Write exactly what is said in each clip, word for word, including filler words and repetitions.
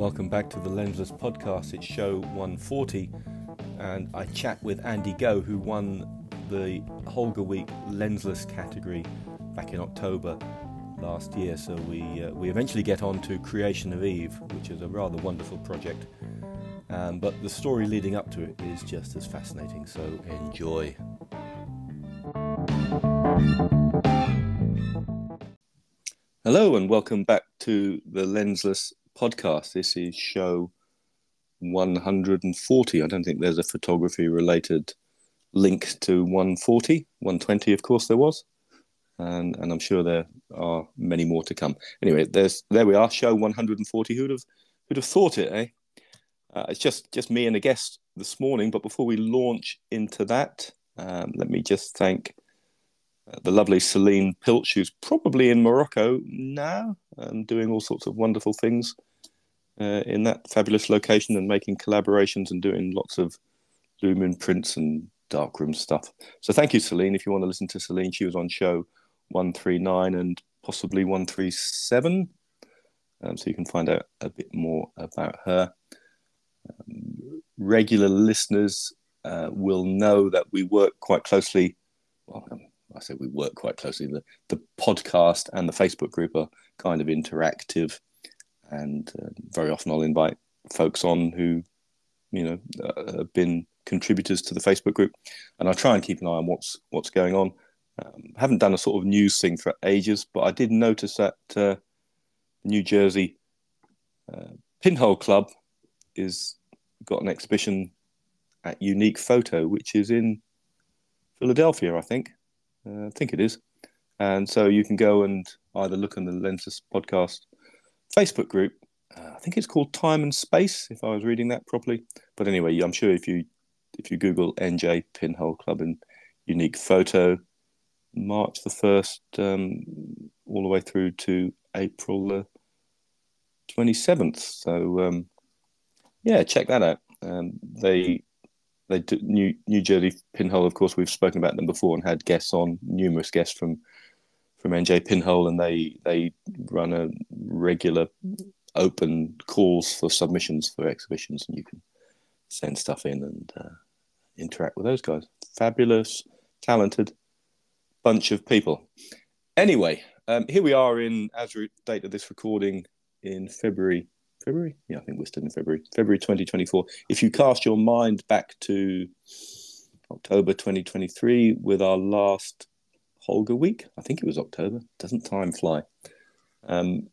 welcome back to the Lensless podcast. It's show one forty, and I chat with Andy Goh, who won the Holger Week Lensless category back in October last year. So we uh, we eventually get on to Creation of Eve, which is a rather wonderful project. Um, but the story leading up to it is just as fascinating, so enjoy. Hello and welcome back to the Lensless podcast. This is show one hundred forty. I don't think there's a photography related link to one forty. one twenty, of course, there was. And, and I'm sure there are many more to come. Anyway, there's there we are, show one hundred forty. Who'd have who'd have thought it, eh? Uh, it's just, just me and a guest this morning. But before we launch into that, um, let me just thank uh, the lovely Celine Pilch, who's probably in Morocco now and doing all sorts of wonderful things uh, in that fabulous location and making collaborations and doing lots of lumen prints and darkroom stuff. So thank you, Celine. If you want to listen to Celine, she was on show one thirty-nine and possibly one thirty-seven. Um, so you can find out a bit more about her. Um, regular listeners uh, will know that we work quite closely. Well, um, I say we work quite closely. The, the podcast and the Facebook group are kind of interactive, and uh, very often I'll invite folks on who, you know, uh, have been contributors to the Facebook group, and I try and keep an eye on what's what's going on. Um, haven't done a sort of news thing for ages, but I did notice that uh, New Jersey uh, Pinhole Club is got an exhibition at Unique Photo, which is in Philadelphia, I think. Uh, I think it is. And so you can go and either look on the Lensless podcast Facebook group. Uh, I think it's called Time and Space, if I was reading that properly. But anyway, I'm sure if you if you Google N J Pinhole Club and Unique Photo, March the first, um, all the way through to April the twenty-seventh. So, um, yeah, check that out. Um, they they do, New New Jersey Pinhole, of course, we've spoken about them before and had guests on, numerous guests from from N J Pinhole, and they they run a regular open calls for submissions for exhibitions, and you can send stuff in and uh, interact with those guys. Fabulous, talented bunch of people. Anyway, um, here we are in, as the date of this recording, in February. February? Yeah, I think we're still in February. February twenty twenty-four. If you cast your mind back to October twenty twenty-three with our last Holger Week, I think it was October. Doesn't time fly? Um,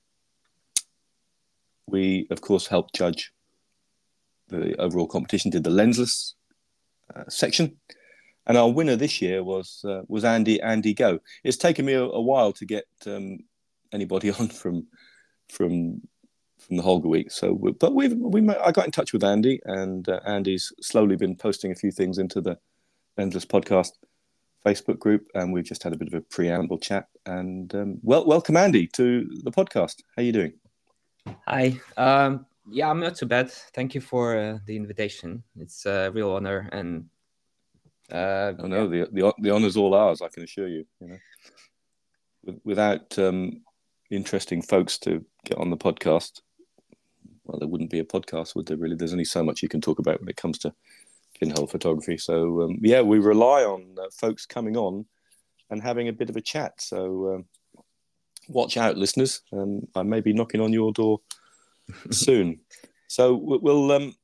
we, of course, helped judge the overall competition, did the Lensless uh, section. And our winner this year was uh, was Andy Andy Goh. It's taken me a, a while to get um, anybody on from from from the Holger Week. So, we, but we've we I got in touch with Andy, and uh, Andy's slowly been posting a few things into the Lensless podcast Facebook group, and we've just had a bit of a preamble chat. And um, well, welcome Andy to the podcast. How are you doing? Hi. Um, yeah, I'm not too bad. Thank you for uh, the invitation. It's a real honor, and uh, oh no, yeah. the the the honor's all ours. I can assure you. You know, With, without um, interesting folks to get on the podcast, well, there wouldn't be a podcast, would there? Really, there's only so much you can talk about when it comes to pinhole photography. So um, yeah, we rely on uh, folks coming on and having a bit of a chat. So um, watch out, listeners. Um, I may be knocking on your door soon. So we'll. Um,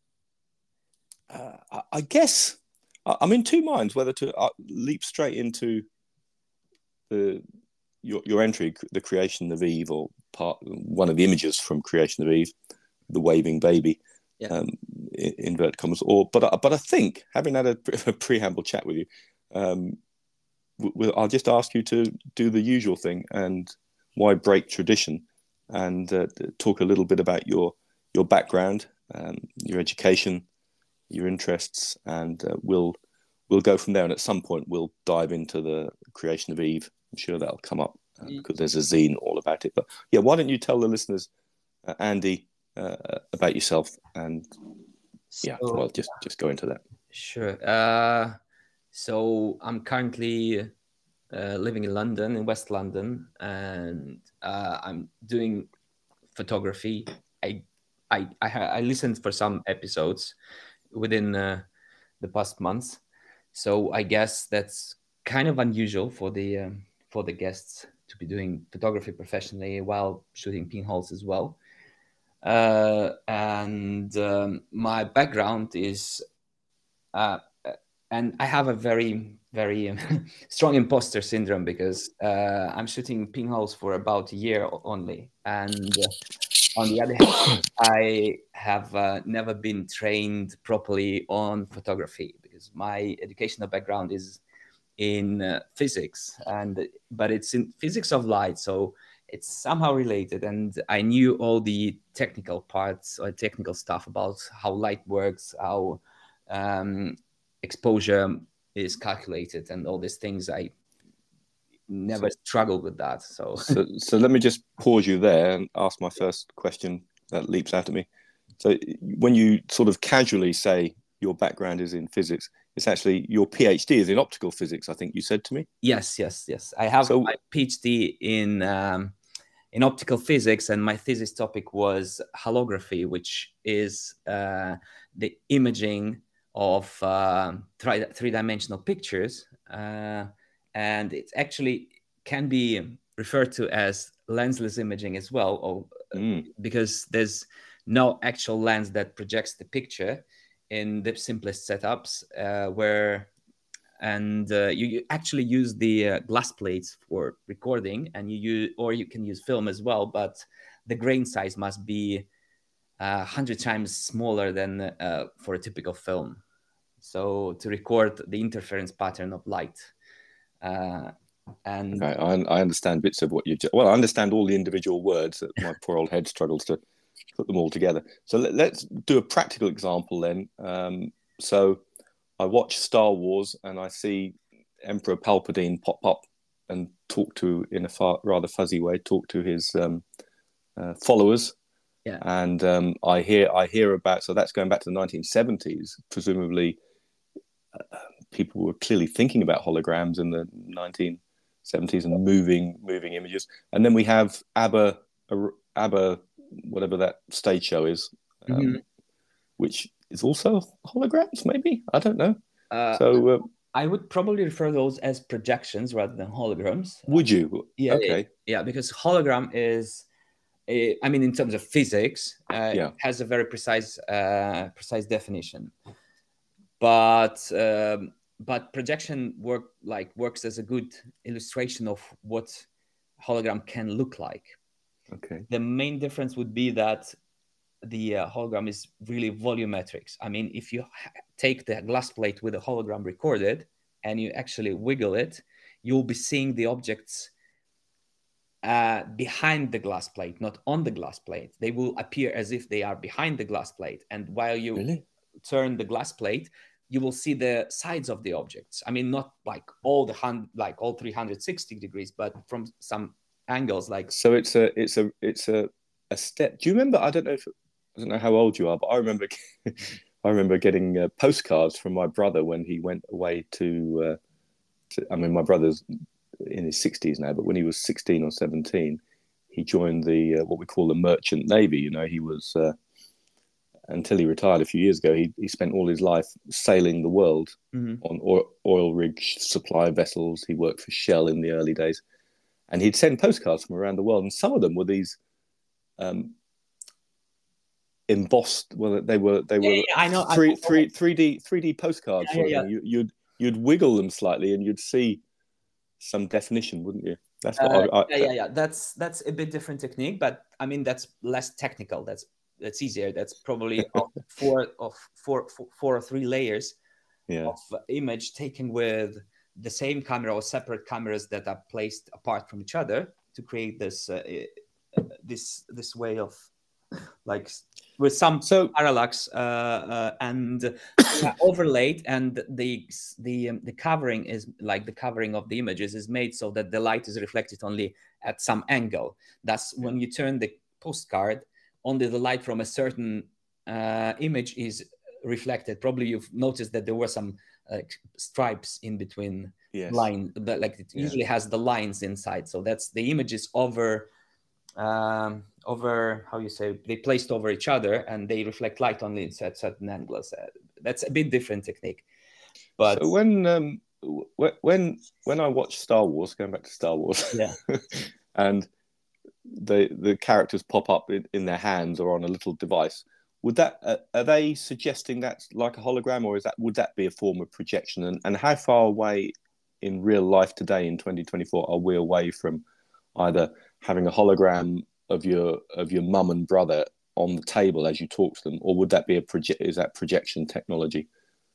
uh, I guess I'm in two minds whether to uh, leap straight into the your your entry, the Creation of Eve, or part one of the images from Creation of Eve, the waving baby, yeah. um, in inverted commas. Or but but I think, having had a, a preamble chat with you, um, we'll, I'll just ask you to do the usual thing and why break tradition, and uh, talk a little bit about your your background, um, your education, your interests, and uh, we'll we'll go from there. And at some point, we'll dive into the Creation of Eve. I'm sure that'll come up uh, because there's a zine all about it. But yeah, why don't you tell the listeners, uh, Andy, uh, about yourself, and yeah, so, well, just just go into that. Sure. Uh, so I'm currently uh, living in London, in West London, and uh, I'm doing photography. I I I, I listened for some episodes within uh, the past months, so I guess that's kind of unusual for the um, for the guests to be doing photography professionally while shooting pinholes as well. Uh, and um, my background is, uh, and I have a very very um, strong imposter syndrome because uh, I'm shooting pinholes for about a year only, and uh, on the other hand, I have uh, never been trained properly on photography because my educational background is in uh, physics, and but it's in physics of light, so it's somehow related. And I knew all the technical parts or technical stuff about how light works, how um, exposure is calculated, and all these things. I never So- struggled with that. So, So, so let me just pause you there and ask my first question that leaps out at me. So, when you sort of casually say your background is in physics, it's actually your PhD is in optical physics, I think you said to me. yes, yes, yes. I have So, my PhD in um, in optical physics, and my thesis topic was holography, which is uh, the imaging of uh, three three-dimensional pictures, uh, and it actually can be referred to as lensless imaging as well, or, mm, because there's no actual lens that projects the picture in the simplest setups, uh, where and uh, you, you actually use the uh, glass plates for recording, and you use, or you can use film as well, but the grain size must be a uh, hundred times smaller than uh, for a typical film, so to record the interference pattern of light. uh, and okay, I, I understand bits of what you just, well, I understand all the individual words that my poor old head struggles to put them all together. So let, let's do a practical example then. Um, so I watch Star Wars and I see Emperor Palpatine pop up and talk to, in a far, rather fuzzy way, talk to his um, uh, followers. yeah And um, I hear I hear about, so that's going back to the nineteen seventies. Presumably, uh, people were clearly thinking about holograms in the nineteen seventies and moving moving images. And then we have ABBA, ABBA, whatever that stage show is, um, mm-hmm. which is also holograms, maybe? I don't know. uh, So, uh, I would probably refer those as projections rather than holograms. would you? Yeah, yeah, Okay. yeah, because hologram is, I mean, in terms of physics, uh, Yeah. it has a very precise, uh, precise definition. But um, but projection work like works as a good illustration of what hologram can look like. Okay. The main difference would be that the uh, hologram is really volumetrics. I mean, if you ha- take the glass plate with a hologram recorded and you actually wiggle it, you'll be seeing the objects uh, behind the glass plate, not on the glass plate. They will appear as if they are behind the glass plate. And while you Really? turn the glass plate, you will see the sides of the objects. I mean, not like all the hand, like all three hundred sixty degrees, but from some angles. Like, So it's a it's a it's a, a step. Do you remember? I don't know if I don't know how old you are, but I remember I remember getting uh, postcards from my brother when he went away to, uh, to. I mean, my brother's in his sixties now, but when he was sixteen or seventeen, he joined the uh, what we call the merchant navy. You know, he was. Uh, until he retired a few years ago, he, he spent all his life sailing the world mm-hmm. on oil, oil rig supply vessels. He worked for Shell in the early days, and he'd send postcards from around the world, and some of them were these um, embossed. Well, they were they yeah, were yeah, I know, I three know. three three D three D postcards Yeah, sort yeah, of thing. You, you'd you'd wiggle them slightly, and you'd see some definition, wouldn't you? That's what uh, I, I yeah, yeah, yeah. That's that's a bit different technique, but I mean that's less technical. That's that's easier. That's probably of four of four, four, four or three layers yeah. of image taken with the same camera or separate cameras that are placed apart from each other to create this uh, this this way of like with some So parallax uh, uh, and uh, overlaid, and the the um, the covering is like the covering of the images is made so that the light is reflected only at some angle. Thus, when you turn the postcard, only the light from a certain uh, image is reflected. Probably you've noticed that there were some like stripes in between yes, line that like it yeah. usually has the lines inside. So that's the image is over um, over, how you say, they placed over each other and they reflect light only at certain angles. Uh, that's a bit different technique. But so when um, when when I watch Star Wars, going back to Star Wars, yeah, and the the characters pop up in, in their hands or on a little device, would that uh, are they suggesting that's like a hologram, or is that would that be a form of projection? And and how far away in real life today in twenty twenty-four are we away from either having a hologram of your of your mum and brother on the table as you talk to them, or would that be a project? Is that projection technology?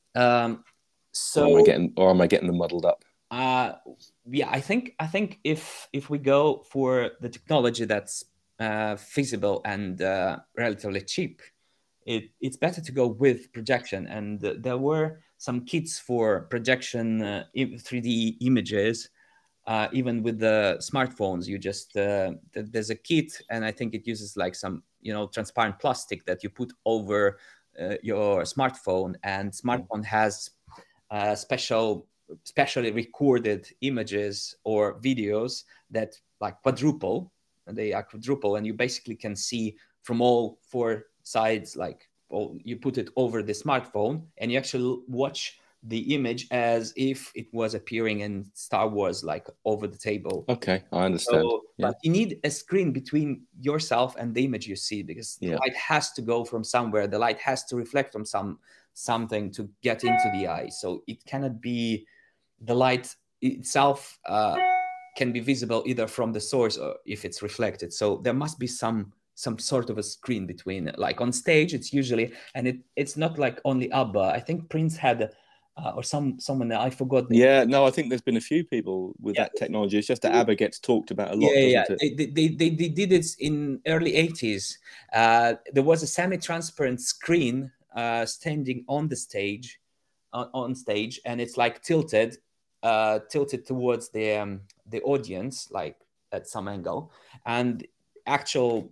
um, so Or am I getting or am I getting them muddled up? Uh, yeah, I think I think if if we go for the technology that's uh, feasible and uh, relatively cheap, it, it's better to go with projection. And uh, there were some kits for projection uh, three D images, uh, even with the smartphones. You just uh, th- there's a kit, and I think it uses like some you know transparent plastic that you put over uh, your smartphone, and smartphone has uh, special specially recorded images or videos that like quadruple. They are quadruple, and you basically can see from all four sides. Like, oh, you put it over the smartphone and you actually watch the image as if it was appearing in Star Wars, like over the table. Okay, I understand. So, Yeah, but you need a screen between yourself and the image you see, because the yeah. light has to go from somewhere. The light has to reflect from some something to get into the eye. So it cannot be the light itself uh, can be visible either from the source or if it's reflected. So there must be some some sort of a screen between. Like on stage, it's usually, and it it's not like only ABBA. I think Prince had. Uh, or some someone I forgot. The, Yeah, no, I think there's been a few people with yeah, that technology. It's just that ABBA gets talked about a Yeah, lot, yeah, doesn't it? they, they, they, they did it in early eighties. Uh, there was a semi-transparent screen uh, standing on the stage, on, on stage, and it's like tilted, uh, tilted towards the um, the audience, like at some angle, and actual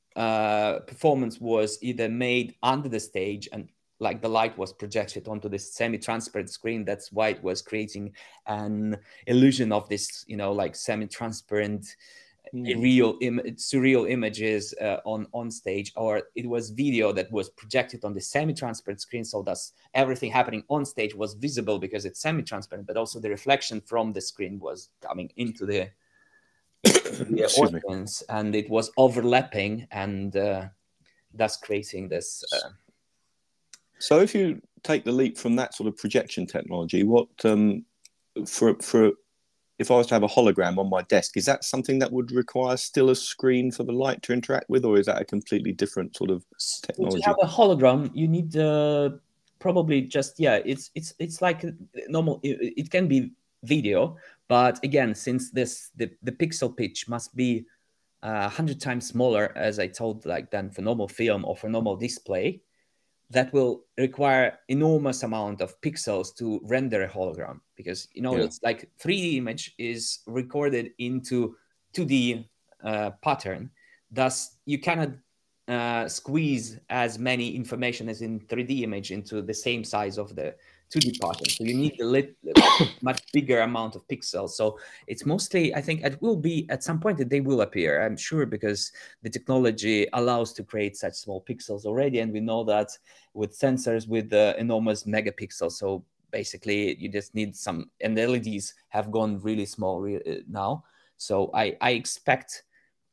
uh, performance was either made under the stage and like the light was projected onto this semi-transparent screen. That's why it was creating an illusion of this, you know, like semi-transparent, Mm. real, Im- surreal images uh, on on stage, or it was video that was projected on the semi-transparent screen. So thus, everything happening on stage was visible because it's semi-transparent, but also the reflection from the screen was coming into the the Excuse me. audience, and it was overlapping, and uh, thus creating this. Uh, So if you take the leap from that sort of projection technology, what um, for for if I was to have a hologram on my desk, is that something that would require still a screen for the light to interact with, or is that a completely different sort of so to have technology? a hologram, you need uh, probably just yeah. It's it's it's like normal. It, it can be video, but again, since this the the pixel pitch must be a uh, hundred times smaller, as I told, like than for normal film or for normal display, that will require enormous amount of pixels to render a hologram, because you know Yeah. it's like three D image is recorded into two D uh, pattern. Thus, you cannot uh, squeeze as many information as in three D image into the same size of the two D pattern. So you need a lit, much bigger amount of pixels. So it's mostly, I think, it will be at some point that they will appear. I'm sure, because the technology allows to create such small pixels already, and we know that with sensors with uh, enormous megapixels. So basically, you just need some, and the L E Ds have gone really small re- now. So I I expect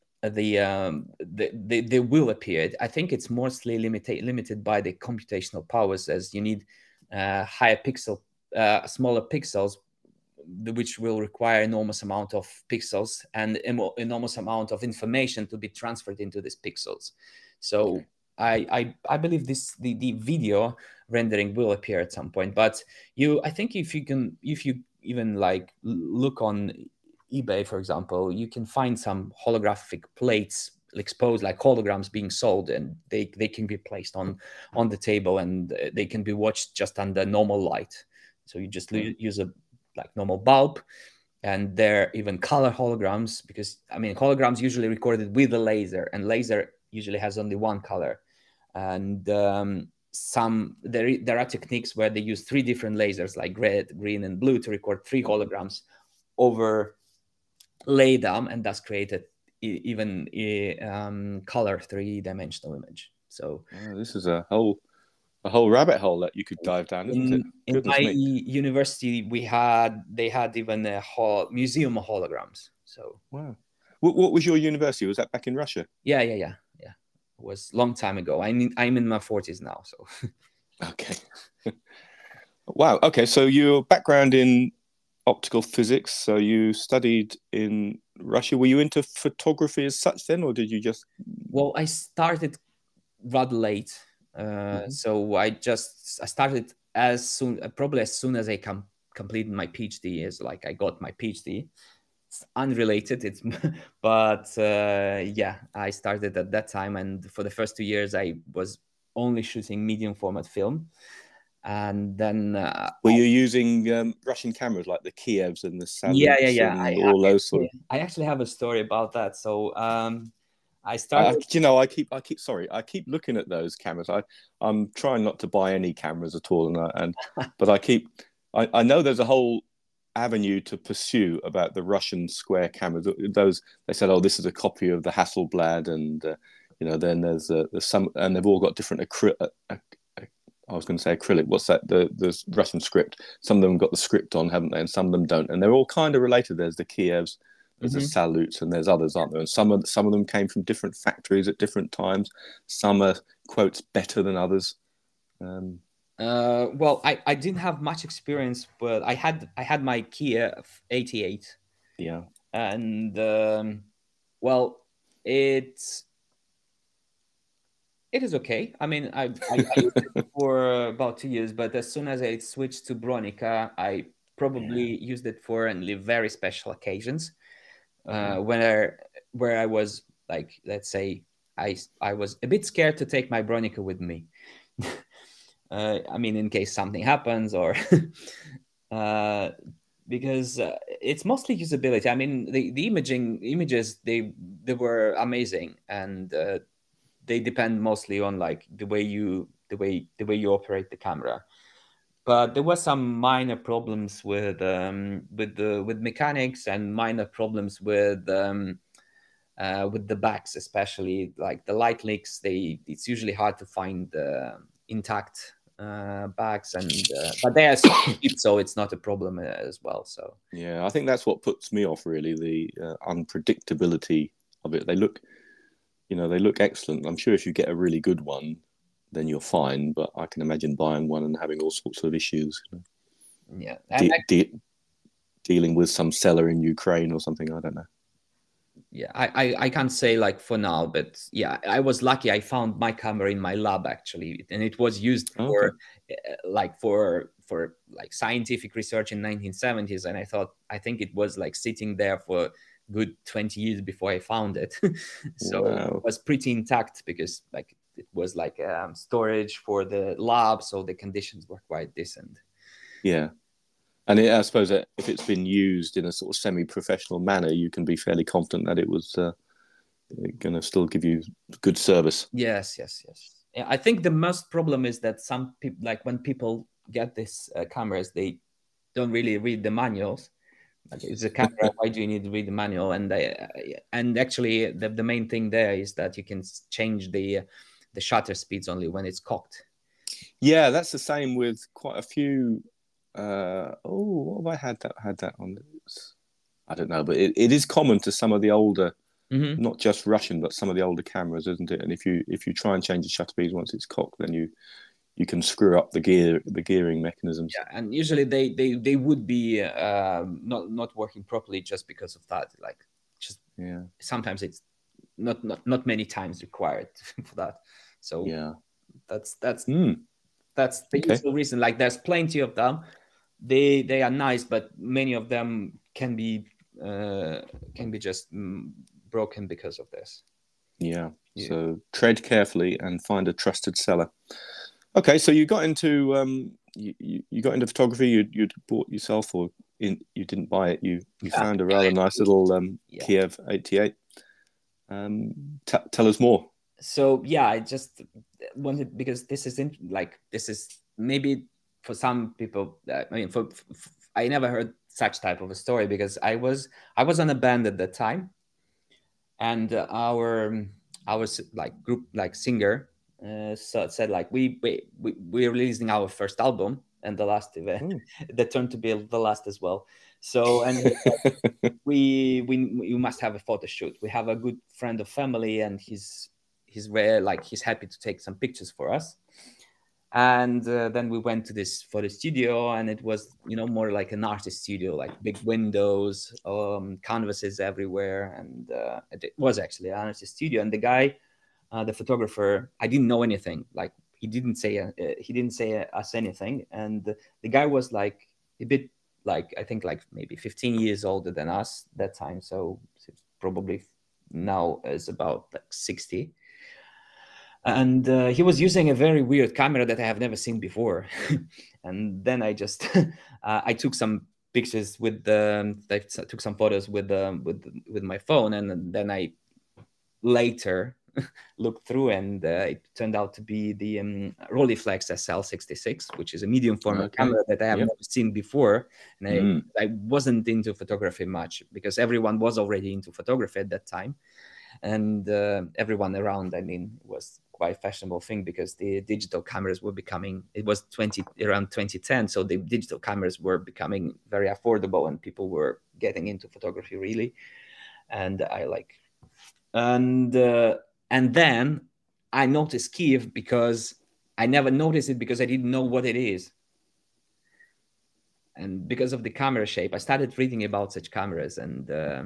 the um the, they, they will appear. I think it's mostly limited limited by the computational powers, as you need uh, higher pixel, uh, smaller pixels, which will require enormous amount of pixels and enormous amount of information to be transferred into these pixels. So I, I I believe this the, the video rendering will appear at some point. But you, I think if you can, if you even like look on eBay, for example, you can find some holographic plates exposed, like holograms being sold, and they they can be placed on on the table, and they can be watched just under normal light. So you just use a like normal bulb, and they're even color holograms, because I mean holograms usually recorded with a laser, and laser usually has only one color. And um, some there there are techniques where they use three different lasers, like red, green, and blue, to record three holograms over lay them, and thus create a e- even a um, color three dimensional image. So Oh, this is a whole a whole rabbit hole that you could dive down, isn't it? in in Goodness my me! university, we had they had even a hall museum of holograms. So Wow. What, what was your university? Was that back in Russia? yeah, yeah, yeah, yeah. It was a long time ago. I'm in, I'm in my forties now. So Okay. Wow. Okay. So your background in optical physics. So you studied in Russia. Were you into photography as such then, or did you just? well, I started rather late. Uh, Mhm. so I just I started as soon probably as soon as I com- completed my PhD. Is like I got my PhD. It's unrelated. It's but uh, yeah, I started at that time, and for the first two years, I was only shooting medium format film, and then uh, Were you using um, Russian cameras like the Kievs and the yeah, yeah, Salutes yeah. I, and I all those sort actually of? I actually have a story about that. So um, I I, started. you know, I keep, I keep, sorry, I keep looking at those cameras. I, I'm trying not to buy any cameras at all, and I, and, but I keep, I, I know there's a whole avenue to pursue about the Russian square cameras. Those they said, oh, this is a copy of the Hasselblad, and uh, you know, then there's, uh, there's some, and they've all got different acrylic. Uh, uh, I was going to say acrylic. What's that? The the Russian script. Some of them got the script on, haven't they? And some of them don't. And they're all kind of related. There's the Kievs, there's the Mhm. Salutes, and there's others, aren't there? And some of some of them came from different factories at different times. Some are quotes better than others. Um, Uh, well, I, I didn't have much experience, but I had I had my Kia eighty-eight, yeah. and um, well, it's it is okay. I mean, I, I I used it for about two years, but as soon as I switched to Bronica, I probably Yeah. used it for only very special occasions, uh, Uh-huh. where where I was like, let's say, I I was a bit scared to take my Bronica with me. uh, I mean, in case something happens, or uh, because uh, it's mostly usability. I mean, the, the imaging images they they were amazing, and uh, they depend mostly on like the way you the way the way you operate the camera. But there were some minor problems with um, with the with mechanics, and minor problems with um, uh, with the backs, especially like the light leaks. They it's usually hard to find uh, intact uh, backs, and uh, but they are so cheap, so it's not a problem uh, as well. So Yeah, I think that's what puts me off really, the uh, unpredictability of it. They look, you know, they look excellent. I'm sure if you get a really good one, then you're fine. But I can imagine buying one and having all sorts of issues, you know, yeah, and de- de- dealing with some seller in Ukraine or something. I don't know. yeah, I, I I can't say like for now, but yeah, I was lucky. I found my camera in my lab actually, and it was used Oh, for okay. uh, like for for like scientific research in nineteen seventies, and I thought I think it was like sitting there for good twenty years before I found it. So it Wow. was pretty intact because like it was like um, storage for the lab, so the conditions were quite decent. Yeah. And it, I suppose that if it's been used in a sort of semi-professional manner, you can be fairly confident that it was uh, going to still give you good service. Yes, yes, yes. Yeah, I think the most problem is that some people, like when people get these uh, cameras, they don't really read the manuals. Like, it's a camera. Why do you need to read the manual? And they, uh, and actually, the, the main thing there is that you can s- change the the shutter speeds only when it's cocked. Yeah, that's the same with quite a few. Uh, oh, what have I had that had that on? It's, I don't know, but it, it is common to some of the older, Hmm. not just Russian, but some of the older cameras, isn't it? And if you if you try and change the shutter speeds once it's cocked, then you you can screw up the gear the gearing mechanisms. Yeah, and usually they they they would be um, not not working properly just because of that. Like, just Yeah, sometimes it's not not not many times required for that. So yeah. that's that's Mm, that's the okay. usual reason. Like, there's plenty of them. They they are nice, but many of them can be uh, can be just mm, broken because of this. Yeah. Yeah. So tread carefully and find a trusted seller. Okay, so you got into um, you, you, you got into photography. You you'd bought yourself, or in, you didn't buy it. You you found a rather nice little um, Yeah. Kiev eighty-eight. Um, t- tell us more. So yeah, I just wanted, because this is in, like this is maybe for some people. Uh, I mean, for, for I never heard such type of a story, because I was I was on a band at that time, and uh, our our like group like singer uh, so said like we we we we're releasing our first album, and the last event Oh. that turned to be the last as well. So and we we we must have a photo shoot. We have a good friend of family, and he's he's very like he's happy to take some pictures for us. And uh, then we went to this photo studio, and it was, you know, more like an artist studio, like big windows, um, canvases everywhere, and uh, it was actually an artist studio. And the guy, uh, the photographer, I didn't know anything. Like he didn't say uh, he didn't say us anything, and the guy was like a bit like I think like maybe fifteen years older than us that time, so probably now is about like sixty. And uh, he was using a very weird camera that I have never seen before. And then I just uh, I took some pictures with the I took some photos with the with with my phone, and then I later looked through, and uh, it turned out to be the um, Rolleiflex S L sixty-six, which is a medium format Okay. camera that I have Yep. never seen before. And I, Mm. I wasn't into photography much because everyone was already into photography at that time, and uh, everyone around, I mean, was quite fashionable thing because the digital cameras were becoming, it was twenty around twenty ten, so the digital cameras were becoming very affordable and people were getting into photography really. And I like and uh, and then I noticed Kiev because I never noticed it because I didn't know what it is. And because of the camera shape, I started reading about such cameras, and uh,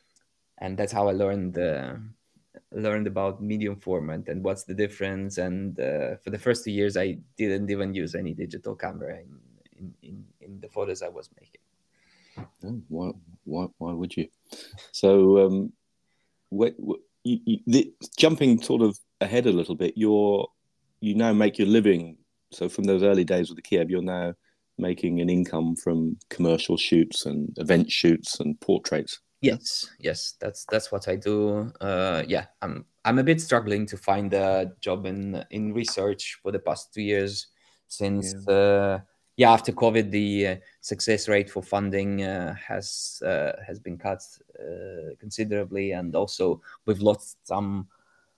and that's how I learned uh, learned about medium format and what's the difference. And uh, for the first two years, I didn't even use any digital camera in in, in, in the photos I was making. Oh, why, why, why would you? So, um, what, what, you, you, the, jumping sort of ahead a little bit, you're you now make your living. So, from those early days with the Kiev, you're now making an income from commercial shoots and event shoots and portraits. Yes, yes, that's that's what I do. Uh, yeah, I'm I'm a bit struggling to find a job in in research for the past two years since yeah, uh, yeah after COVID the uh, success rate for funding uh, has uh, has been cut uh, considerably, and also we've lost some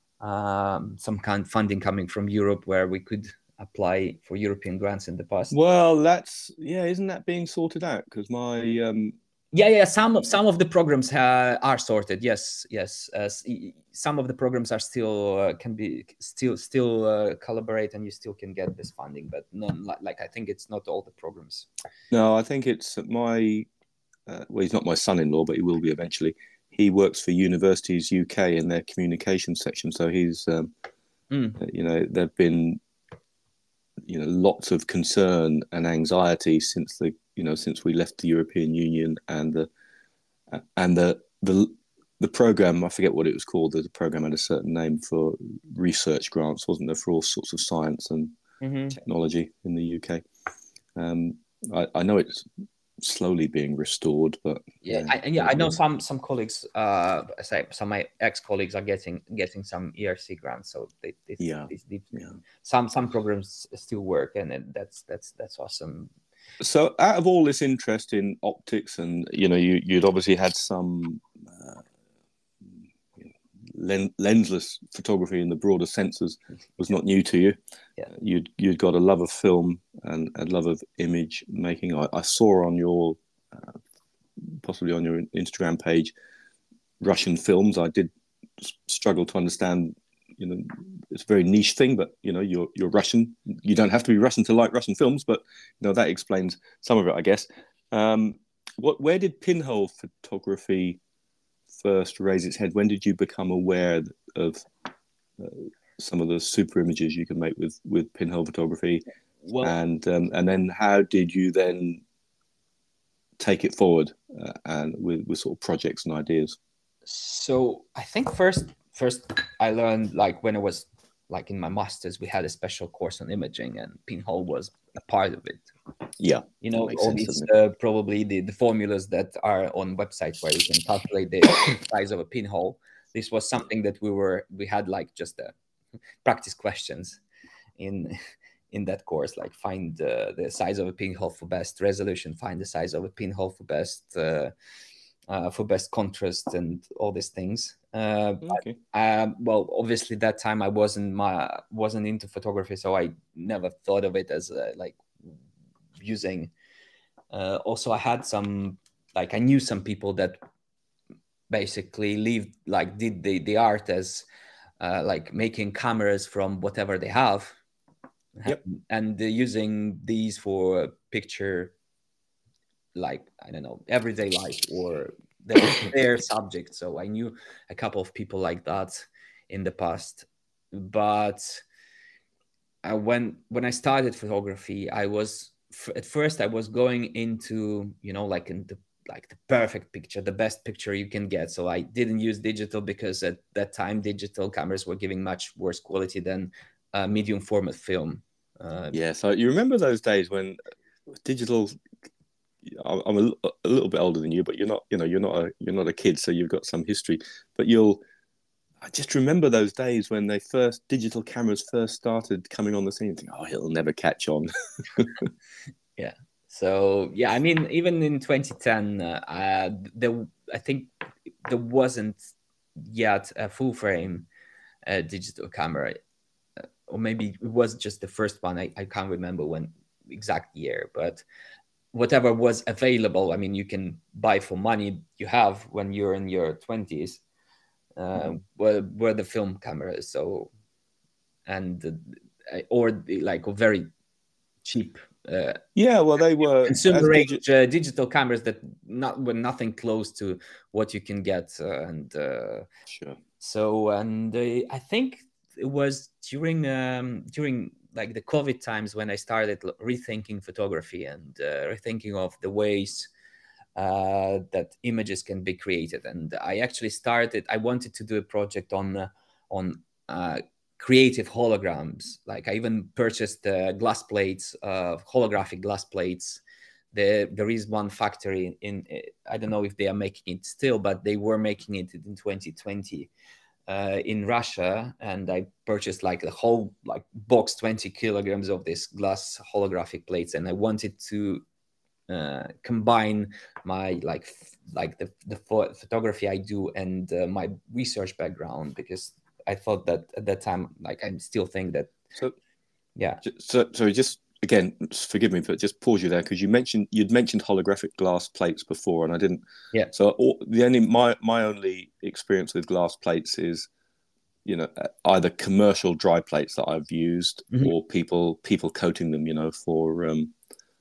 um, some kind of funding coming from Europe where we could apply for European grants in the past. Well, that's yeah, isn't that being sorted out? Because my um, Yeah, yeah. Some of some of the programs uh, are sorted. Yes, yes. Uh, some of the programs are still uh, can be still still uh, collaborate, and you still can get this funding. But none, like, like I think it's not all the programs. No, I think it's my. Uh, well, he's not my son-in-law, but he will be eventually. He works for Universities U K in their communications section, so he's, um, mm. you know, there've been, you know, lots of concern and anxiety since the, you know, since we left the European Union, and the, and the the the program, I forget what it was called. The program had a certain name for research grants, wasn't there, for all sorts of science and mm-hmm. technology in the U K. Um, I, I know it's slowly being restored, but yeah, yeah, I, yeah, I know some some colleagues, uh, say some of my ex colleagues are getting getting some E R C grants, so they, they, yeah. They, they, yeah, some some programs still work, and it, that's that's that's awesome. So, out of all this interest in optics, and you know, you you'd obviously had some uh, lensless photography in the broader senses was not new to you. Yeah. You'd you'd got a love of film and a love of image making. I, I saw on your uh, possibly on your Instagram page Russian films. I did struggle to understand. You know, it's a very niche thing, but you know, you're you're Russian. You don't have to be Russian to like Russian films, but you know that explains some of it, I guess. Um, what where did pinhole photography first raise its head? When did you become aware of uh, some of the super images you can make with with pinhole photography? Well, and um, and then how did you then take it forward uh, and with with sort of projects and ideas? So I think first first I learned, like when I was like in my master's, we had a special course on imaging, and pinhole was a part of it. Yeah, you know, all sense, these uh, probably the, the formulas that are on websites where you can calculate the size of a pinhole. This was something that we were we had like just uh, practice questions in in that course, like find uh, the size of a pinhole for best resolution, find the size of a pinhole for best uh, uh, for best contrast and all these things. Uh, Okay. but, uh, well, obviously that time I wasn't my wasn't into photography, so I never thought of it as uh, like using. Uh, also, I had some like I knew some people that basically lived like did the the art as uh, like making cameras from whatever they have. Yep. And they're using these for picture, like I don't know, everyday life or their, their subject. So I knew a couple of people like that in the past. But uh, when when I started photography, I was f- at first I was going into, you know, like in the like the perfect picture, the best picture you can get. So I didn't use digital because at that time digital cameras were giving much worse quality than uh, medium format film. Uh, Yeah. So you remember those days when digital? I'm I'm a, a little bit older than you, but you're not. You know, you're not a you're not a kid, so you've got some history. But you'll. I just remember those days when they first digital cameras first started coming on the scene. Think, oh, it'll never catch on. yeah. So yeah, I mean, even in twenty ten, uh, uh, there I think there wasn't yet a full frame uh, digital camera, uh, or maybe it was just the first one. I, I can't remember when exact year, but whatever was available. I mean, you can buy for money you have when you're in your twenties. Uh, were were the film cameras. So and uh, or the, like a very cheap. Uh, Yeah, well, they were consumer as range digit. uh, digital cameras that not were nothing close to what you can get, uh, and uh, Sure. so and uh, I think it was during um, during like the COVID times when I started rethinking photography and uh, rethinking of the ways uh, that images can be created. And I actually started. I wanted to do a project on uh, on uh, creative holograms. Like I even purchased uh, glass plates, uh, holographic glass plates. There, there is one factory in, in. I don't know if they are making it still, but they were making it in twenty twenty. Uh, in Russia, and I purchased like a whole like box, twenty kilograms of this glass holographic plates, and I wanted to uh, combine my like f- like the the pho- photography I do and uh, my research background, because I thought that at that time, like I still think that, So, yeah, so, so just again, forgive me, but just pause you there because you mentioned you'd mentioned holographic glass plates before, and I didn't. yeah, So all, the only my my only experience with glass plates is, you know, either commercial dry plates that I've used Mhm. or people people coating them, you know, for um,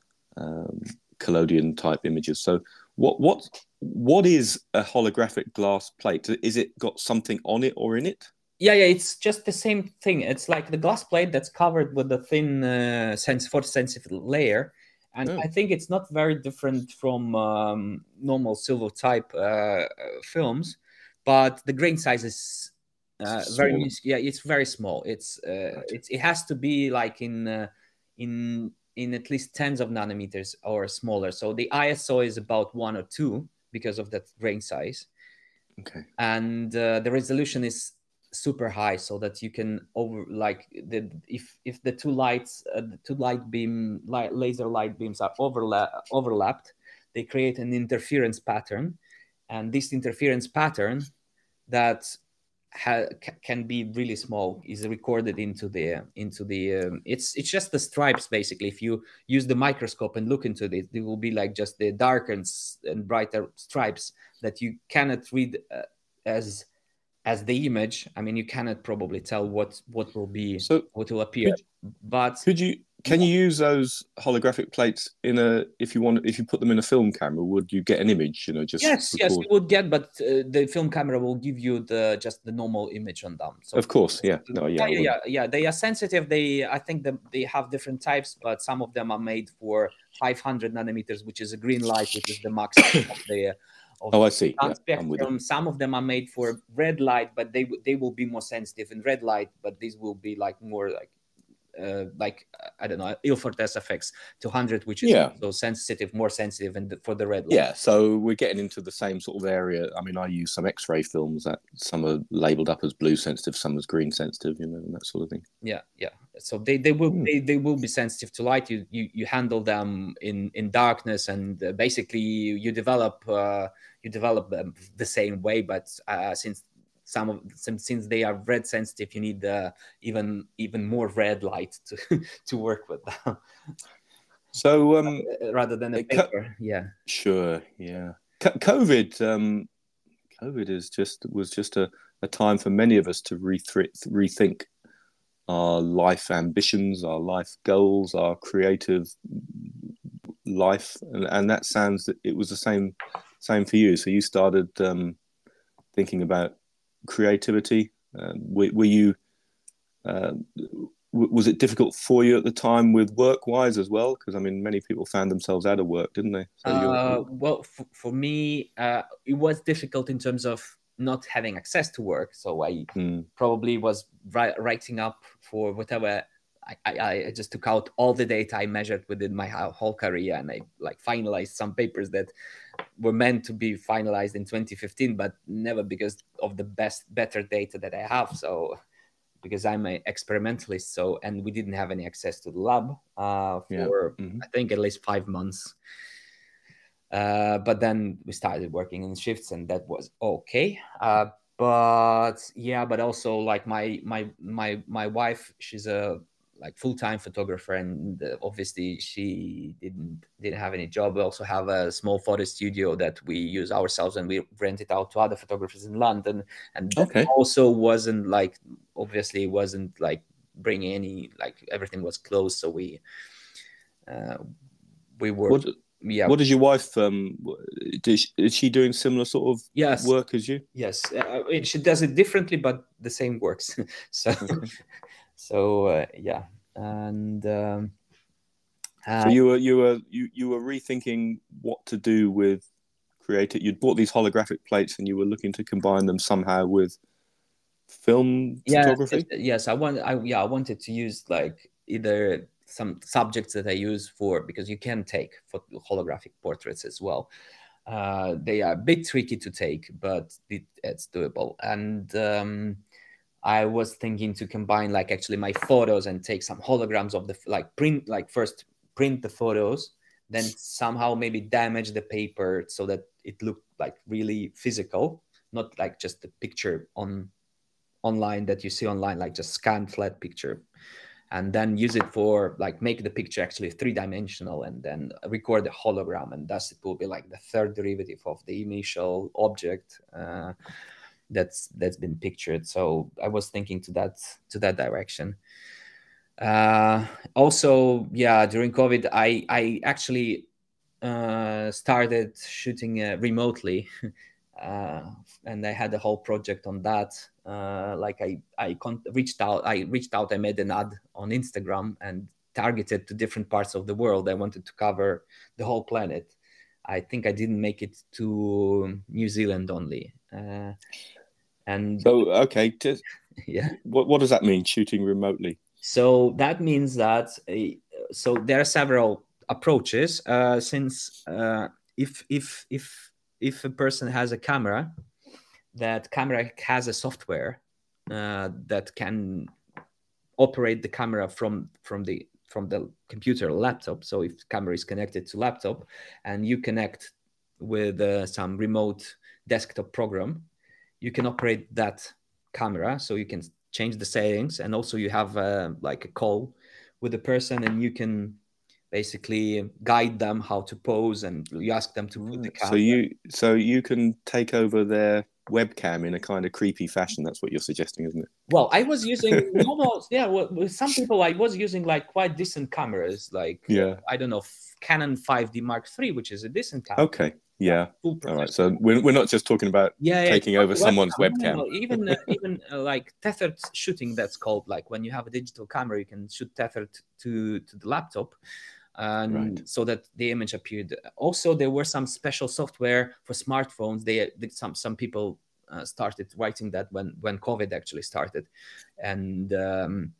um, collodion type images. So what what what is a holographic glass plate? Is it got something on it or in it? yeah, yeah. It's just the same thing. It's like the glass plate that's covered with a thin uh, sense photosensitive layer, and Oh, I think it's not very different from um, normal silver type uh, films, but the grain size is uh, very smaller. minus- yeah, it's very small. It's uh, Right. it's it has to be like in uh, in in at least tens of nanometers or smaller. So the I S O is about one or two because of that grain size, Okay. and uh, the resolution is super high, so that you can over like the if if the two lights uh, the two light beam light, laser light beams are overlap overlapped, they create an interference pattern, and this interference pattern that ha- can be really small is recorded into the into the um, it's it's just the stripes. Basically, if you use the microscope and look into it, it will be like just the darker and, and brighter stripes that you cannot read uh, as as the image. I mean, you cannot probably tell what what will be So what will appear, could but could you can yeah. you use those holographic plates in a if you want if you put them in a film camera? Would you get an image? You know, just Yes, yes, record. you would get, but uh, the film camera will give you the just the normal image on them. So Of course, yeah. No, yeah, yeah, I yeah, yeah, wouldn't. yeah. They are sensitive. They, I think that they have different types, but some of them are made for five hundred nanometers, which is a green light, which is the max of the of Oh, the I see. sun Yeah, I'm with you. spectrum. Some of them are made for red light, but they they will be more sensitive in red light, but these will be like more like uh, like I don't know, Ilford S F X two hundred, which is Yeah. so sensitive, more sensitive, and for the red light. Yeah, so we're getting into the same sort of area. I mean, I use some X-ray films that some are labelled up as blue sensitive, some as green sensitive, you know, and that sort of thing. Yeah, yeah. So they, they will Mm. they, they will be sensitive to light. You you, you handle them in, in darkness, and uh, basically you, you develop uh, you develop them the same way. But uh, since some of some, since they are red sensitive, you need uh, even even more red light to to work with them. So um, rather than a paper, yeah. Sure, yeah. C- COVID, um, COVID is just was just a, a time for many of us to rethink rethink our life ambitions, our life goals, our creative life, and, and that sounds that it was the same same for you. So you started um, thinking about creativity. Uh, were, were you? Uh, was it difficult for you at the time with work-wise as well? Because I mean, many people found themselves out of work, didn't they? So uh, you're... well, for, for me, uh, it was difficult in terms of not having access to work. So I hmm. probably was ri- writing up for whatever. I, I, I just took out all the data I measured within my whole career, and I like finalized some papers that were meant to be finalized in twenty fifteen, but never because of the best, better data that I have. So because I'm an experimentalist, so and we didn't have any access to the lab uh, for yeah. mm-hmm. I think at least five months. Uh, but then we started working in shifts, and that was okay. Uh, but yeah, but also like my my my my wife, she's a like full-time photographer, and uh, obviously she didn't didn't have any job. We also have a small photo studio that we use ourselves, and we rent it out to other photographers in London. And that okay. also wasn't like obviously wasn't like bringing any like everything was closed, so we uh, we were. What, yeah. What does your wife? Um, is she, is she doing similar sort of yes. work as you? Yes, uh, she does it differently, but the same works. so, okay. so uh, yeah, and um, uh, so you were you were you you were rethinking what to do with creative. You'd bought these holographic plates, and you were looking to combine them somehow with film yes, photography. Yes, yes, I want. I yeah, I wanted to use like either some subjects that I use for, because you can take for holographic portraits as well. Uh, they are a bit tricky to take, but it, it's doable. And um, I was thinking to combine like actually my photos and take some holograms of the, like print, like first print the photos, then somehow maybe damage the paper so that it looked like really physical, not like just the picture on online that you see online, like just scanned flat picture. And then use it for like make the picture actually three-dimensional, and then record the hologram, and thus it will be like the third derivative of the initial object uh, that's that's been pictured. So I was thinking to that to that direction. Uh, also, yeah, during COVID, I I actually uh, started shooting uh, remotely. Uh, and I had a whole project on that. Uh, like I, I con- reached out, I reached out, I made an ad on Instagram and targeted to different parts of the world. I wanted to cover the whole planet. I think I didn't make it to New Zealand only. Uh, and so, okay, just, yeah. What what does that mean? Shooting remotely? So that means that uh, so there are several approaches. Uh, since uh, if if if if a person has a camera, that camera has a software uh, that can operate the camera from from the from the computer or laptop. So if the camera is connected to laptop and you connect with uh, some remote desktop program, you can operate that camera. So you can change the settings, and also you have uh, like a call with the person, and you can basically guide them how to pose, and you ask them to put the camera. So you so you can take over their webcam in a kind of creepy fashion. That's what you're suggesting, isn't it? Well, I was using almost yeah. Well, with some people, I was using like quite decent cameras, like yeah. uh, I don't know, Canon five D Mark three, which is a decent camera. Okay, yeah. All right. So we're we're not just talking about yeah, taking yeah, over someone's webcam. No, no, even uh, even uh, like tethered shooting. That's called like when you have a digital camera, you can shoot tethered to to the laptop. And right. so that the image appeared. Also, there were some special software for smartphones. They, they some some people uh, started writing that when when COVID actually started, and um,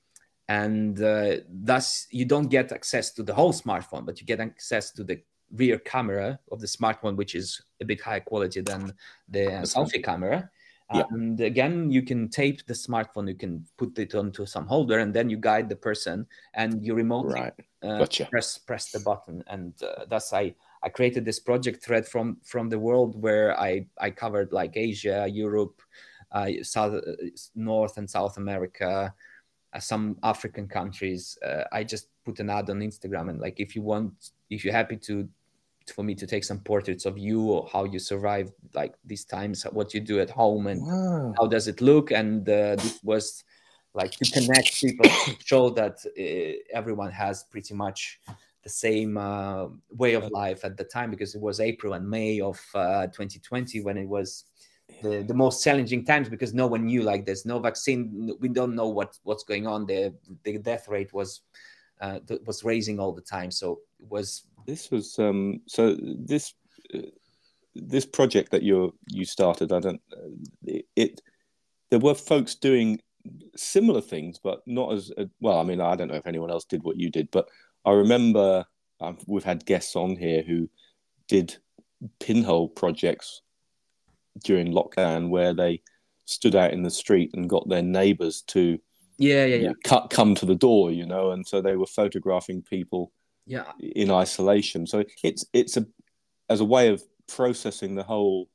and uh, thus you don't get access to the whole smartphone, but you get access to the rear camera of the smartphone, which is a bit higher quality than the That's selfie right. camera. Yeah. And again, you can tape the smartphone, you can put it onto some holder, and then you guide the person, and you remotely Right. uh, Gotcha. press press the button. And uh, thus, I I created this project thread from from the world where I I covered like Asia, Europe, uh, South, uh, North and South America, uh, some African countries. Uh, I just put an ad on Instagram, and like if you want, if you're happy to for me to take some portraits of you or how you survived like these times, what you do at home, and Wow. how does it look. And uh, this was like to connect people, show that uh, everyone has pretty much the same uh, way of life at the time, because it was April and May of uh, twenty twenty, when it was the, the most challenging times, because no one knew, like there's no vaccine, we don't know what what's going on. The the death rate was uh, was raising all the time, so it was This was um. So this uh, this project that you you started, I don't it, it. There were folks doing similar things, but not as uh, well. I mean, I don't know if anyone else did what you did, but I remember um, we've had guests on here who did pinhole projects during lockdown where they stood out in the street and got their neighbors to yeah yeah you yeah know, cut come to the door, you know, and so they were photographing people yeah in isolation. So it's it's a as a way of processing the whole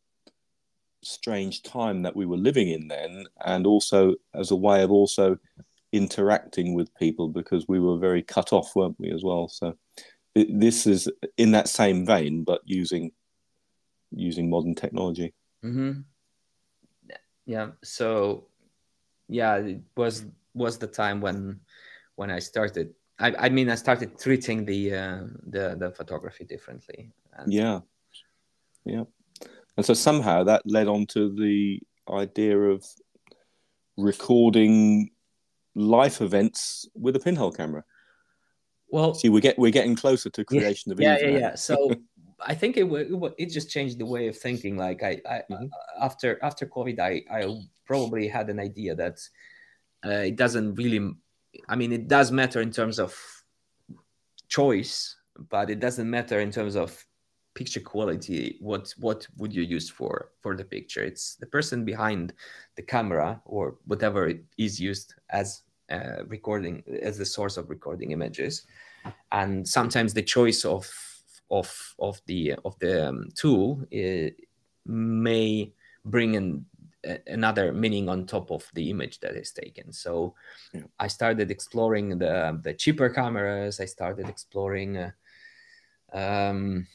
strange time that we were living in then, and also as a way of also interacting with people, because we were very cut off, weren't we, as well? So it, this is in that same vein, but using using modern technology. mm-hmm. Yeah, so yeah, it was was the time when when I started. I, I mean, I started treating the uh, the the photography differently. And Yeah, yeah. And so somehow that led on to the idea of recording life events with a pinhole camera. well, See, we get we're getting closer to yeah, Creation of yeah, Eve yeah, now. yeah. So I think it, wa- it wa- it just changed the way of thinking. Like I, I Mm-hmm. after after COVID, I I probably had an idea that uh, it doesn't really. I mean, it does matter in terms of choice, but it doesn't matter in terms of picture quality. What what would you use for for the picture? It's the person behind the camera or whatever it is used as uh, recording, as the source of recording images. And sometimes the choice of of of the of the um, tool uh, may bring in a- another meaning on top of the image that is taken. So Yeah. I started exploring the the cheaper cameras. I started exploring uh, um,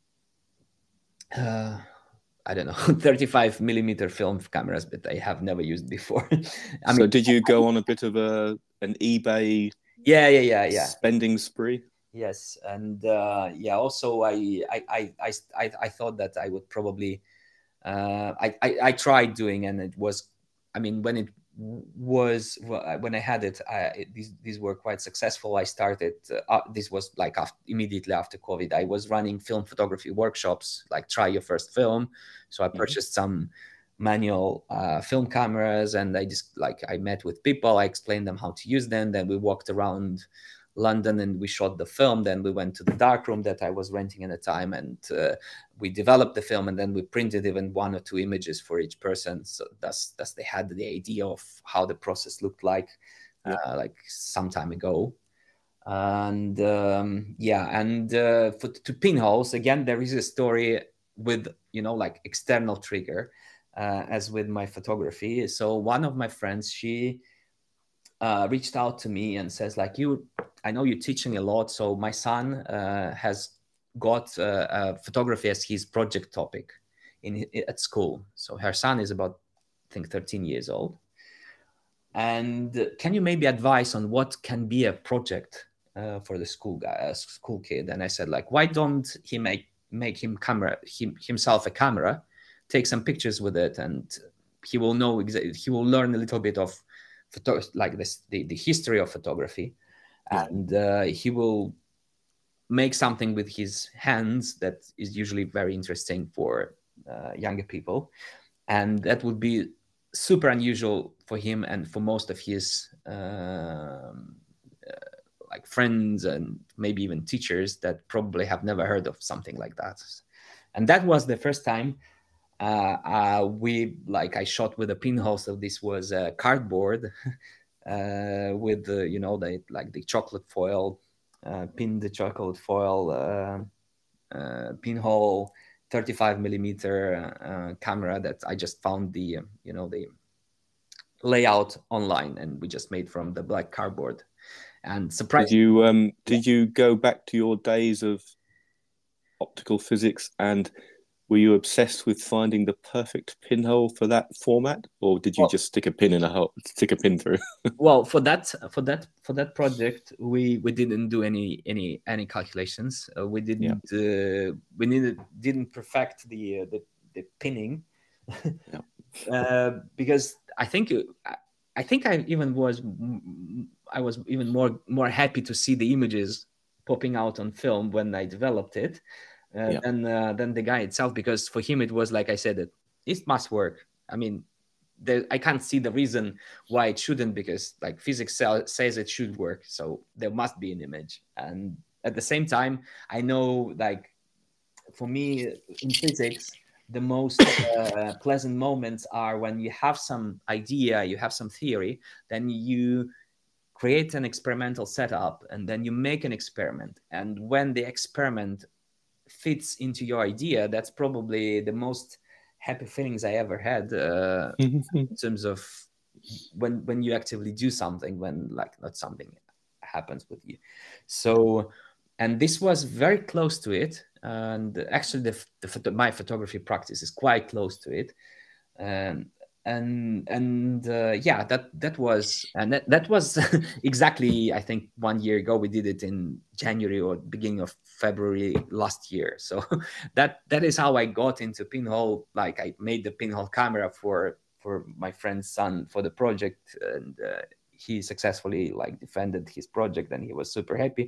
uh, I don't know, thirty-five millimeter film cameras, but I have never used before. I So mean, did you go on a bit of a an eBay yeah, yeah, yeah, yeah. spending spree? Yes, and uh, yeah. Also, I, I, I, I, I I thought that I would probably. Uh, I, I, I tried doing, and it was. I mean, when it was when I had it, I, it these these were quite successful. I started. Uh, this was like after, immediately after COVID. I was running film photography workshops, like try your first film. So I purchased mm-hmm. some manual uh, film cameras, and I just like I met with people. I explained them how to use them. Then we walked around London and we shot the film. Then we went to the darkroom that I was renting at the time, and uh, we developed the film, and then we printed even one or two images for each person. So thus, thus they had the idea of how the process looked like, yeah. uh, like some time ago. And um, yeah, and uh, for to pinholes again, there is a story with you know like external trigger, uh, as with my photography. So one of my friends, she. Uh, reached out to me and says like you I know you're teaching a lot, so my son uh, has got uh, uh, photography as his project topic in at school. So her son is about I think thirteen years old, and can you maybe advise on what can be a project uh, for the school guy, uh, school kid? And I said like, why don't he make make him camera him, himself a camera, take some pictures with it, and he will know exactly, he will learn a little bit of photo, like this, the, the history of photography, yeah. and uh, he will make something with his hands that is usually very interesting for uh, younger people, and that would be super unusual for him and for most of his um, like friends and maybe even teachers that probably have never heard of something like that. And that was the first time uh, uh, we like I shot with a pinhole. So this was a cardboard uh, with the, you know, the like the chocolate foil, uh, pin the chocolate foil uh, uh, pinhole, thirty-five millimeter uh, camera that I just found the um, you know the layout online, and we just made from the black cardboard. And Did surprisingly, you um did you go back to your days of optical physics, and were you obsessed with finding the perfect pinhole for that format, or did you well, just stick a pin in a hole, stick a pin through? well for that for that for that project, we we didn't do any any any calculations. Uh, we Yeah, didn't uh, we needed didn't perfect the uh, the, the pinning. yeah. uh, because I think it- I I think I even was I was even more more happy to see the images popping out on film when I developed it uh, Yeah. than uh, than the guy itself, because for him it was like I said, it it must work. I mean, there, I can't see the reason why it shouldn't, because like physics sa- says it should work, so there must be an image. And at the same time, I know, like, for me in physics, the most uh, pleasant moments are when you have some idea, you have some theory, then you create an experimental setup, and then you make an experiment. And when the experiment fits into your idea, that's probably the most happy feelings I ever had uh, in terms of when when you actively do something, when like not something happens with you. So, and this was very close to it. And actually, the, the my photography practice is quite close to it. Um, and and uh, yeah, that that was and that, that was exactly, I think, one year ago. We did it in January or beginning of February last year. So that that is how I got into pinhole. Like, I made the pinhole camera for for my friend's son for the project, and uh, he successfully like defended his project, and he was super happy.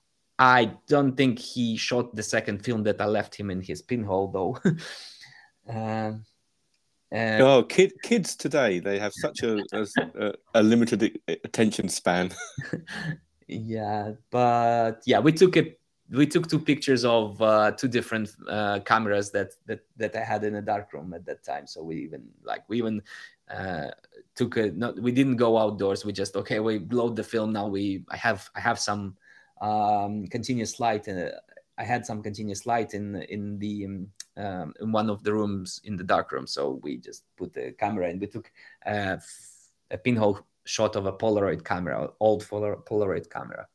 I don't think he shot the second film that I left him in his pinhole, though. um, and Oh, kid, kids today, they have such a a, a limited attention span. yeah, but yeah, we took it. We took two pictures of uh, two different uh, cameras that that that I had in a dark room at that time. So we even like we even uh, took a not. We didn't go outdoors. We just, okay, we load the film now. We I have I have some um, continuous light. Uh, I had some continuous light in in the um, um, in one of the rooms in the dark room. So we just put the camera and we took uh, a pinhole shot of a Polaroid camera, old Polaroid camera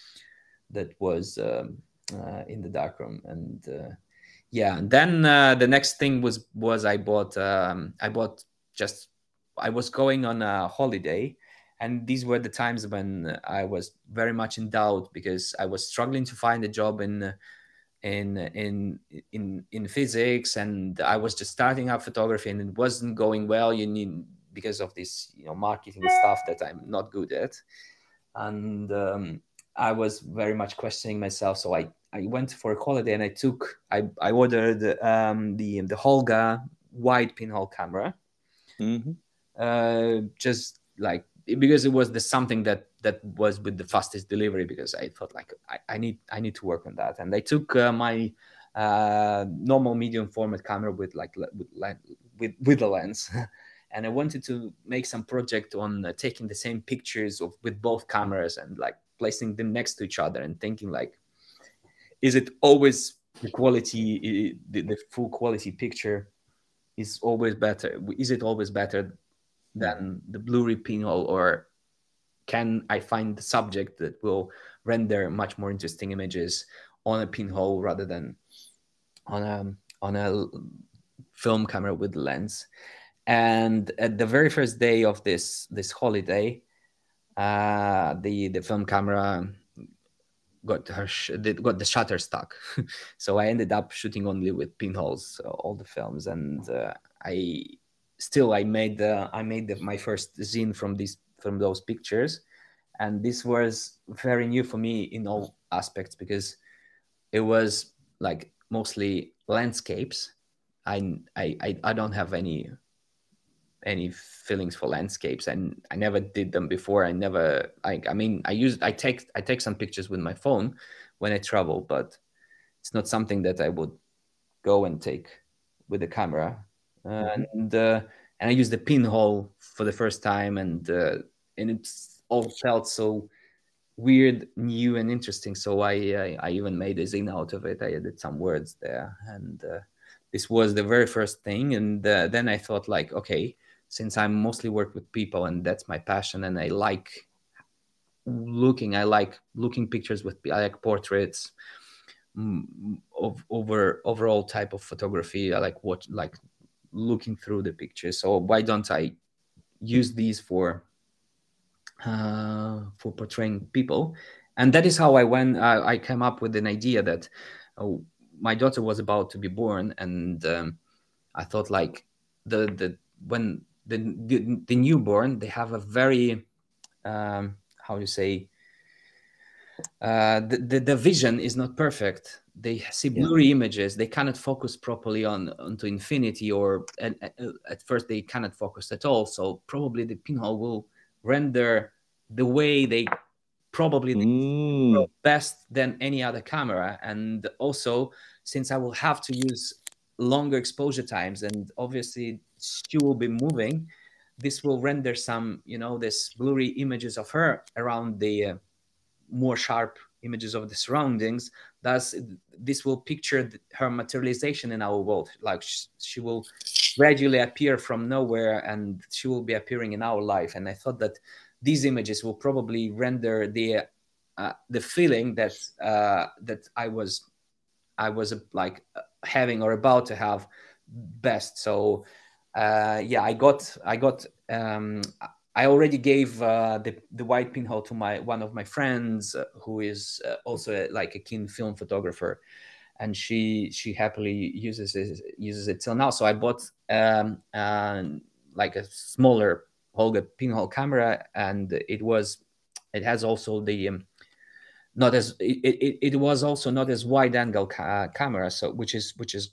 that was um, uh, in the darkroom. And uh, yeah, and then uh, the next thing was was I bought um, I bought just I was going on a holiday, and these were the times when I was very much in doubt, because I was struggling to find a job in in in in in physics, and I was just starting up photography, and it wasn't going well. You need because of this, you know, marketing stuff that I'm not good at, and um, I was very much questioning myself. So I I went for a holiday, and I took I I ordered um, the the Holga wide pinhole camera, Mm-hmm. uh, just like because it was the something that that was with the fastest delivery, because I thought like I, I need I need to work on that. And I took uh, my uh, normal medium format camera with like with with, with a lens. And I wanted to make some project on uh, taking the same pictures of with both cameras and like placing them next to each other and thinking like, is it always the quality, the, the full quality picture is always better? Is it always better than the blurry pinhole, or can I find the subject that will render much more interesting images on a pinhole rather than on a on a film camera with lens? And at the very first day of this this holiday, uh, the the film camera got her sh- got the shutter stuck, so I ended up shooting only with pinholes uh, all the films. And uh, I still I made the I made the, my first zine from these from those pictures, and this was very new for me in all aspects, because it was like mostly landscapes. I I I, I don't have any any fillings for landscapes, and I never did them before. I never like I mean I use I take I take some pictures with my phone when I travel, but it's not something that I would go and take with the camera. Mhm. And uh, and I used the pinhole for the first time, and uh, and it's all felt so weird, new, and interesting. So I I, I even made a zine out of it. I added some words there, and uh, this was the very first thing. And uh, then I thought, like, okay, since I mostly work with people, and that's my passion, and I like looking, I like looking pictures with, I like portraits, mm, of over overall type of photography. I like what like looking through the pictures. So why don't I use these for uh, for portraying people? And that is how I went. Uh, I came up with an idea that uh, my daughter was about to be born, and um, I thought like the the when the the, the newborn, they have a very um, how do you say uh, the, the the vision is not perfect. They see Yeah. blurry images. They cannot focus properly on onto infinity, or at, at first they cannot focus at all. So probably the pinhole will render the way they probably Mm. best than any other camera. And also, since I will have to use longer exposure times, and obviously she will be moving, this will render some, you know, this blurry images of her around the uh, more sharp images of the surroundings. Thus, this will picture her materialization in our world. Like sh- she will gradually appear from nowhere, and she will be appearing in our life. And I thought that these images will probably render the uh, the feeling that uh, that I was I was uh, like uh, having or about to have best. So uh, yeah, I got I got um, I already gave uh, the the white pinhole to my one of my friends uh, who is uh, also a, like a keen film photographer, and she she happily uses it uses it till now. So I bought um, uh, like a smaller Holga pinhole camera, and it was it has also the um, not as it, it, it was also not as wide angle ca- camera, so which is which is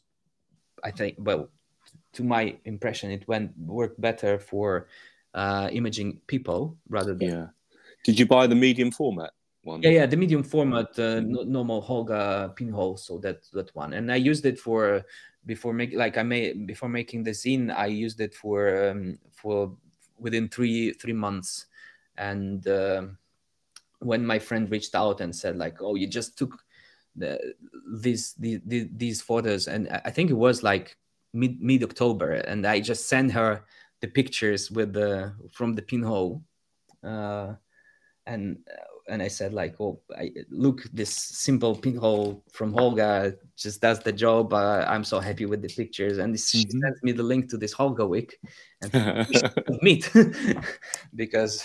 I think, well, to my impression, it went worked better for uh, imaging people rather than Yeah. Did you buy the medium format yeah, one? yeah, the medium format, uh, Mhm. no, normal Holga pinhole. So that that one, and I used it for before making like I made before making the zine. I used it for um, for within three three months, and um when my friend reached out and said like, "Oh, you just took the these these these photos," and I think it was like mid mid October, and I just sent her the pictures with the from the pinhole. Uh, and uh, and I said like, oh, I, look, this simple pinhole from Holga just does the job. Uh, I'm so happy with the pictures, and this, she Mhm. sends me the link to this Holga week, and we should meet because.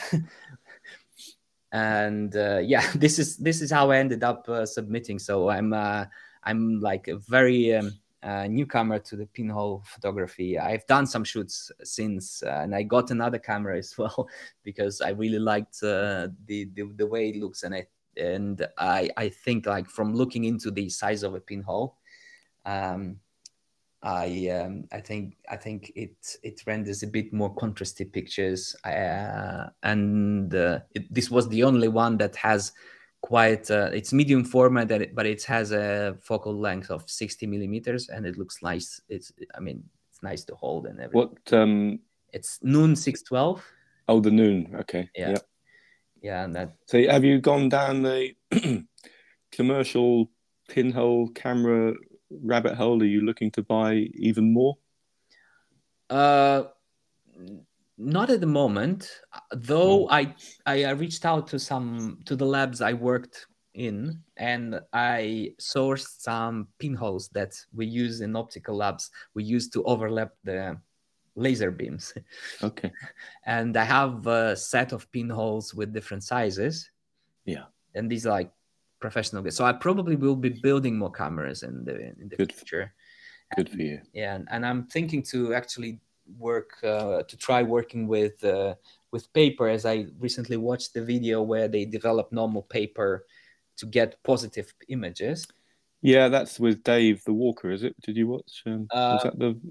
And uh, yeah, this is this is how I ended up uh, submitting. So I'm uh, I'm like a very um, uh, newcomer to the pinhole photography. I've done some shoots since, uh, and I got another camera as well because I really liked uh, the, the the way it looks, and I and I I think like from looking into the size of a pinhole, um, I um, I think I think it it renders a bit more contrasty pictures, uh, and uh, it, this was the only one that has quite uh, it's medium format, that it, but it has a focal length of sixty millimeters, and it looks nice. It's I mean it's nice to hold and everything. What? Um. It's Noon six twelve. Oh, the noon. Okay. Yeah, Yep. yeah, and that So have you gone down the commercial pinhole camera rabbit hole? Are you looking to buy even more? uh not at the moment, though. No. I I reached out to some to the labs I worked in, and I sourced some pinholes that we use in optical labs. We use to overlap the laser beams, Okay. and I have a set of pinholes with different sizes, Yeah. and these are like professional. So I probably will be building more cameras in the in the Good. future. Good for you. Yeah, and, and I'm thinking to actually work uh, to try working with uh, with paper, as I recently watched the video where they develop normal paper to get positive images. Yeah, that's with Dave the Walker, is it? Did you watch? Um, Uh, was that the?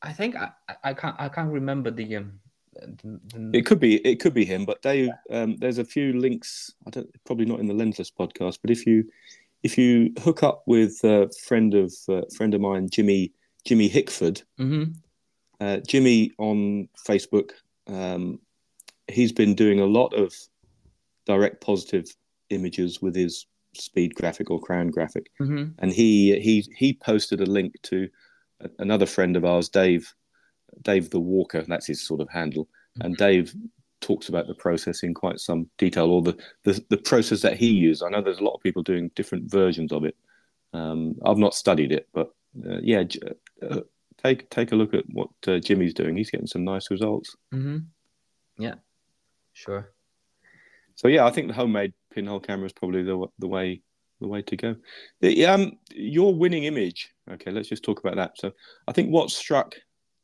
I think I, I can't I can't remember the, um, the, the... It could be it could be him, but Dave, um, there's a few links. I don't probably not in the Lensless podcast, but if you if you hook up with a friend of uh, friend of mine, Jimmy Jimmy Hickford, Mm-hmm. uh, Jimmy on Facebook, um, he's been doing a lot of direct positive images with his speed graphic or crown graphic, Mm-hmm. and he he he posted a link to another friend of ours, Dave Dave the Walker. That's his sort of handle, and Dave talks about the process in quite some detail, or the the, the process that he used. I know there's a lot of people doing different versions of it. Um, I've not studied it, but uh, yeah, uh, take take a look at what uh, Jimmy's doing. He's getting some nice results. Mm-hmm. Yeah, sure. So yeah, I think the homemade pinhole camera is probably the the way the way to go. The, um, your winning image. Okay, let's just talk about that. So I think what struck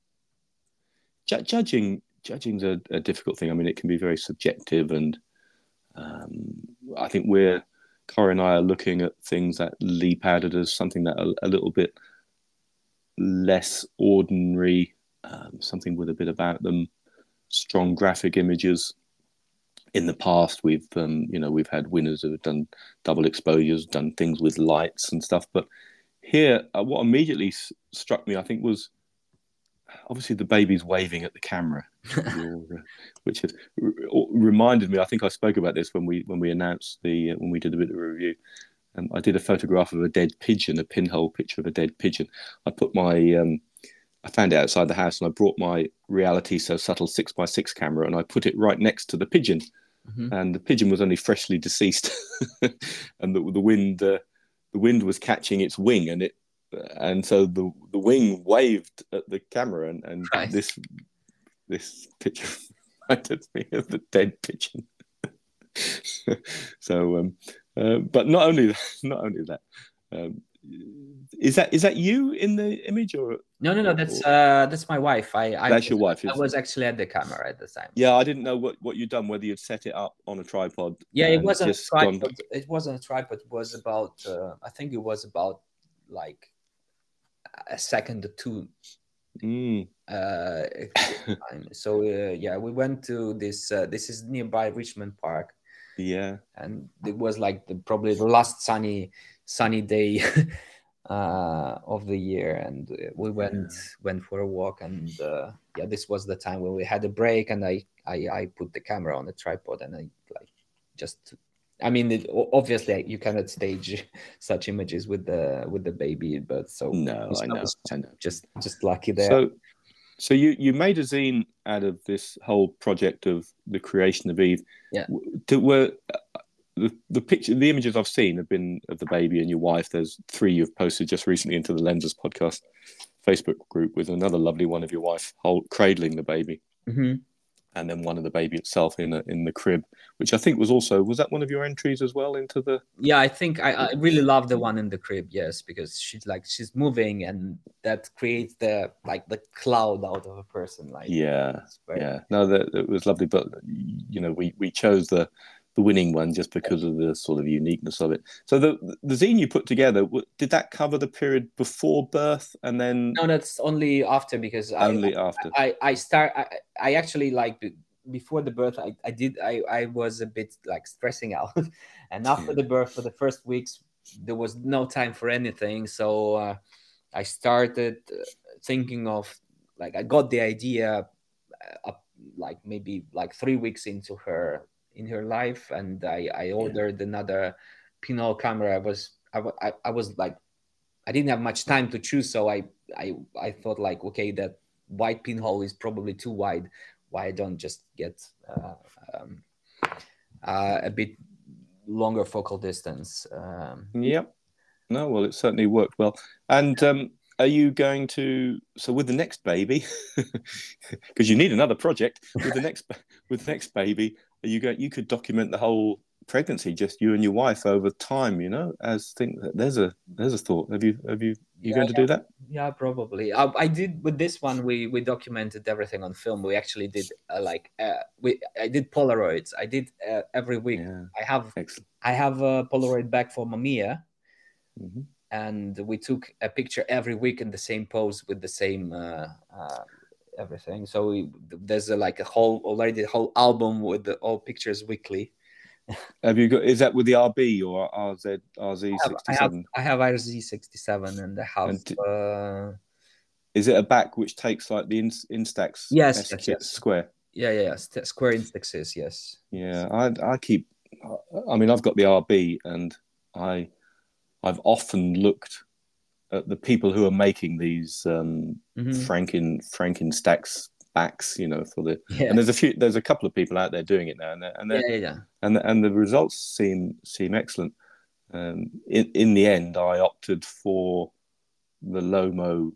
ju- judging judging's a, a difficult thing. I mean, it can be very subjective, and um, I think we're Corey and I are looking at things that leap out at us, something that a, a little bit less ordinary, um, something with a bit about them, strong graphic images. In the past, we've um, you know we've had winners who have done double exposures, done things with lights and stuff. But here, uh, what immediately s- struck me, I think, was obviously the baby's waving at the camera, your, uh, which has r- reminded me. I think I spoke about this when we when we announced the uh, when we did a bit of a review. Um, I did a photograph of a dead pigeon, a pinhole picture of a dead pigeon. I put my um, I found it outside the house, and I brought my Reality So Subtle six by six camera, and I put it right next to the pigeon. Mm-hmm. And the pigeon was only freshly deceased, and the, the wind uh, the wind was catching its wing, and it and so the the wing waved at the camera, and, and Right. this this picture reminded me of the dead pigeon. So, um, uh, but not only that, not only that. Um, is that is that you in the image, or No, no, no. That's uh, that's my wife. I, I that's was, your wife? I was actually at the camera at the time. Yeah, I didn't know what, what you'd done, whether you'd set it up on a tripod. Yeah, it wasn't a just tripod. gone... It wasn't a tripod. It was about. Uh, I think it was about like a second or two. Mm. Uh, so uh, yeah, we went to this. Uh, this is nearby Richmond Park. Yeah, and it was like the probably the last sunny sunny day uh, of the year, and we went yeah. went for a walk, and uh, yeah, this was the time when we had a break, and I I, I put the camera on the tripod, and I like just. I mean, it, obviously, you cannot stage such images with the with the baby, but so no, I know, I know. Just just lucky there. So, so you you made a zine out of this whole project of the creation of Eve. Yeah. To, were the the picture, the images I've seen have been of the baby and your wife. There's three you've posted just recently into the Lensless podcast Facebook group, with another lovely one of your wife hold, cradling the baby. Mm-hmm. And then one of the baby itself in a, in the crib, which I think was also, was that one of your entries as well into the... Yeah, I think I, I really love the one in the crib, yes, because she's like, she's moving, and that creates the, like the cloud out of a person. Like, yeah, yeah, no, that it was lovely, but you know, we, we chose the, the winning one just because of the sort of uniqueness of it. So the the zine you put together, did that cover the period before birth and then... No, that's only after, because only I, after. I I start I, I actually like before the birth I, I did I, I was a bit like stressing out, and after the birth, for the first weeks there was no time for anything, so uh, I started thinking of, like, I got the idea uh, like maybe like three weeks into her in her life, and I, I ordered yeah. another pinhole camera. I was I, I was like, I didn't have much time to choose, so I I I thought like, okay, that wide pinhole is probably too wide. Why I don't just get uh, um, uh, a bit longer focal distance? Um, yep. No, well, it certainly worked well. And um, are you going to, so with the next baby, because you need another project with the next with the next baby, are you going? You could document the whole pregnancy, just you and your wife over time, you know, as think there's a there's a thought. Have you have you you yeah, going to yeah. do that? Yeah, probably. I, I did with this one. We we documented everything on film. We actually did uh, like uh, we I did Polaroids. I did uh, every week. Yeah. I have Excellent. I have a Polaroid back for Mamiya. Mm-hmm. and we took a picture every week in the same pose with the same uh, uh, everything. So we, there's a, like a whole already a whole album with the, all pictures weekly. Have you got? Is that with the R B or R Z R Z I have I have, sixty-seven? I have R Z sixty-seven, and I have. And d- Uh, is it a back which takes like the in, Instax yes, S yes, kit yes. square? Yeah, yeah, yeah. St- Square Instaxes, yes. Yeah, I I keep. I mean, I've got the R B, and I I've often looked at the people who are making these um, Mm-hmm. Franken Frankenstacks backs, you know, for the Yeah. and there's a few, there's a couple of people out there doing it now, and they're, and they're, Yeah, yeah, yeah. and and the results seem seem excellent. Um, in in the end, I opted for the Lomo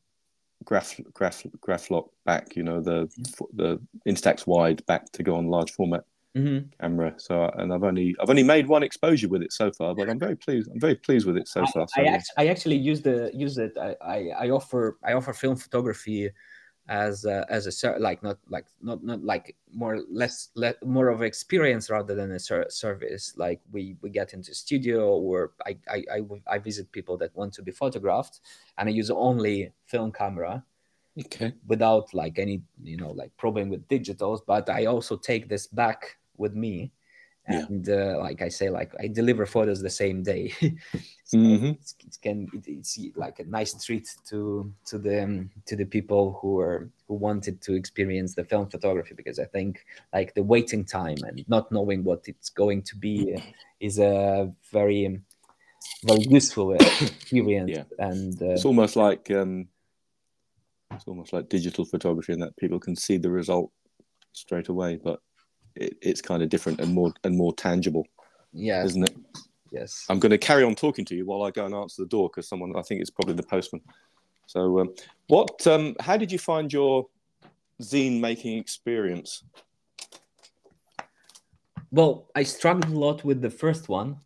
graph graph Graflock back, you know, the the Instax wide back to go on large format Mm-hmm. camera. So, and I've only I've only made one exposure with it so far, but I'm very pleased. I'm very pleased with it so I, far. So, I, act- I actually use the use it. I, I, I offer I offer film photography as a, as a ser- like not like not not like more less le- more of experience rather than a ser- service. Like we we get into studio, or I, I I I visit people that want to be photographed, and I use only film camera okay. without like any, you know, like problem with digitals. But I also take this back with me, Yeah. and uh, like I say, like I deliver photos the same day. So Mm-hmm. it's, it can it, it's like a nice treat to to the um, to the people who are who wanted to experience the film photography, because I think like the waiting time and not knowing what it's going to be is a very very useful experience. Yeah. And uh, It's almost like um, it's almost like digital photography in that people can see the result straight away, but it, it's kind of different and more and more tangible, yes, isn't it? yes. I'm going to carry on talking to you while I go and answer the door, because someone, I think it's probably the postman. So, um, what? Um, how did you find your zine making experience? Well, I struggled a lot with the first one.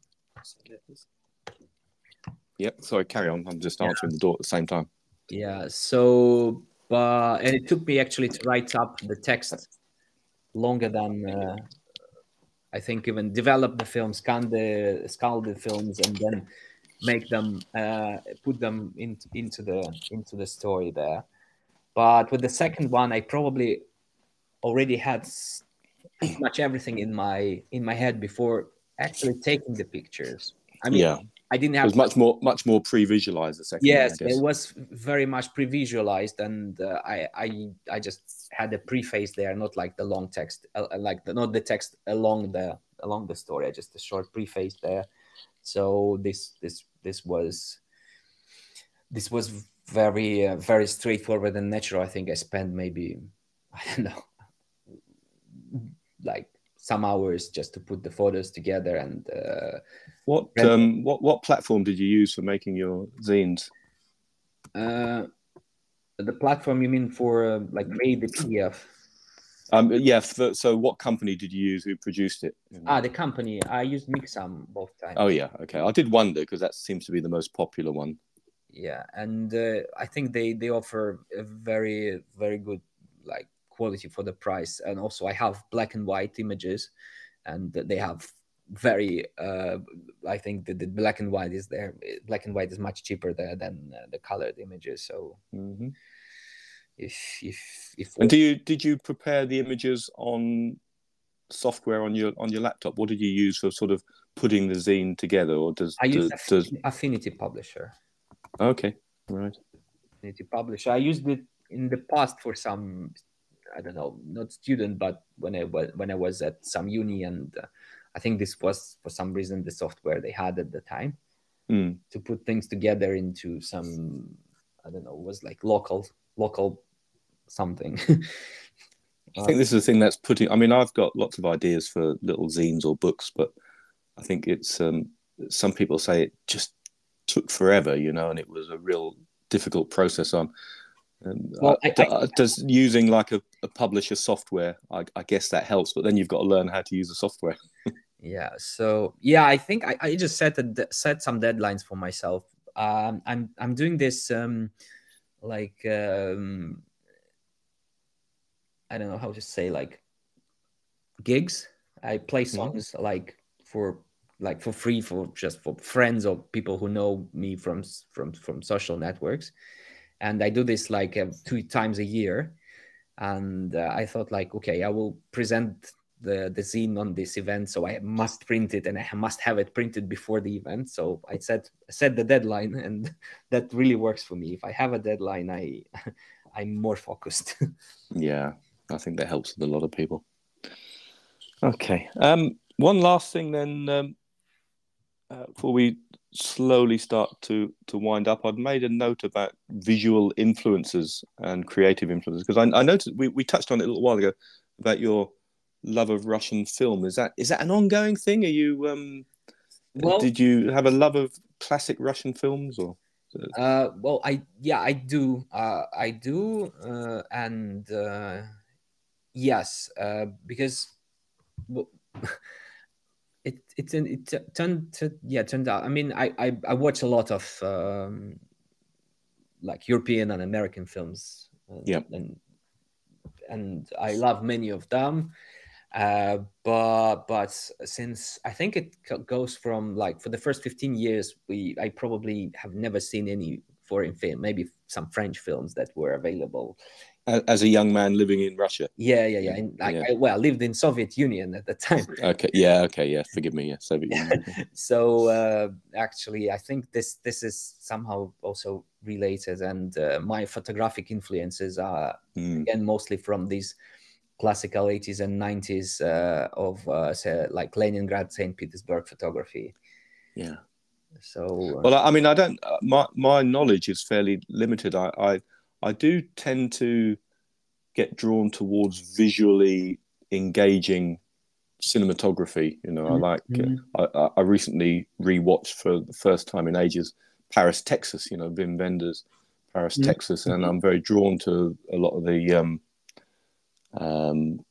Yep. Sorry, carry on. I'm just Yeah. answering the door at the same time. Yeah. So, but and it took me actually to write up the text longer than uh, I think even develop the film, scan the scan the films, and then make them uh, put them in, into the into the story there. But with the second one, I probably already had s- pretty much everything in my in my head before actually taking the pictures. I mean, Yeah. I didn't It have was much more much more pre-visualized the second one, I yes, it guess. was very much pre-visualized, and uh, I I I just had a preface there, not like the long text, uh, like the, not the text along the along the story, just a short preface there. So this this this was this was very uh, very straightforward and natural. I think I spent maybe I don't know like some hours just to put the photos together and. Uh, What um what what platform did you use for making your zines? uh, the platform you mean for uh, like create the P D F? Um, yeah. For, so, what company did you use who produced it? Ah, the company. I used Mixam both times. Oh yeah, okay. I did wonder because that seems to be the most popular one. Yeah, and uh, I think they they offer a very very good like quality for the price, and also I have black and white images, and they have very. Uh, I think that the black and white is there. Black and white is much cheaper there than uh, the colored images. So Mm-hmm. if if if And do you did you prepare the images on software on your on your laptop? What did you use for sort of putting the zine together, or does I use does, does... Affinity Publisher. Okay, right. Affinity Publisher. I used it in the past for some, I don't know, not student, but when I was when I was at some uni, and uh, I think this was for some reason the software they had at the time Mm. to put things together into some, I don't know, it was like local local something. I think this is the thing that's putting. I mean, I've got lots of ideas for little zines or books, but I think it's um, some people say it just took forever, you know, and it was a real difficult process on. And Well, uh, I, I, does using like a, a publisher software, I, I guess that helps, but then you've got to learn how to use the software. yeah. So yeah, I think I, I just set a, set some deadlines for myself. Um, I'm I'm doing this um, like um, I don't know how to say like gigs. I play songs mm-hmm. like for like for free for just for friends or people who know me from from from social networks, and I do this like uh, two times a year. And uh, I thought like, okay, I will present the the zine on this event, so I must print it and I must have it printed before the event. So I set set the deadline, and that really works for me. If I have a deadline, I I'm more focused. Yeah, I think that helps with a lot of people. Okay. Um, one last thing then, um, uh, before we slowly start to to wind up, I'd made a note about visual influences and creative influences, because I, I noticed we, we touched on it a little while ago about your love of Russian film. Is that is that an ongoing thing? Are you um, Well, did you have a love of classic Russian films, or? uh, well, I yeah, I do, uh, I do, uh, and uh, yes, uh, because well, it it it t- turned to, yeah turned out. I mean, I I, I watch a lot of um, like European and American films, and, Yeah. and and I love many of them. Uh, but but since I think it co- goes from like for the first fifteen years, we I probably have never seen any foreign film, maybe some French films that were available. As a young man living in Russia. Yeah, yeah, yeah. And like, Yeah. I, well, I lived in Soviet Union at the time. Okay. Yeah. Okay. Yeah. Forgive me. Yeah. Soviet Union. Okay. So uh, actually, I think this this is somehow also related, and uh, my photographic influences are Mm. again mostly from these classical eighties and nineties uh, of uh, say, like Leningrad, Saint Petersburg photography. Yeah. So uh, Well, I mean, I don't. uh, My my knowledge is fairly limited. I I, I do tend to get drawn towards visually engaging cinematography. You know, I like. Mhm. Uh, I I recently rewatched for the first time in ages Paris, Texas. You know, Wim Wenders' Paris, Mhm. Texas, and I'm very drawn to a lot of the um um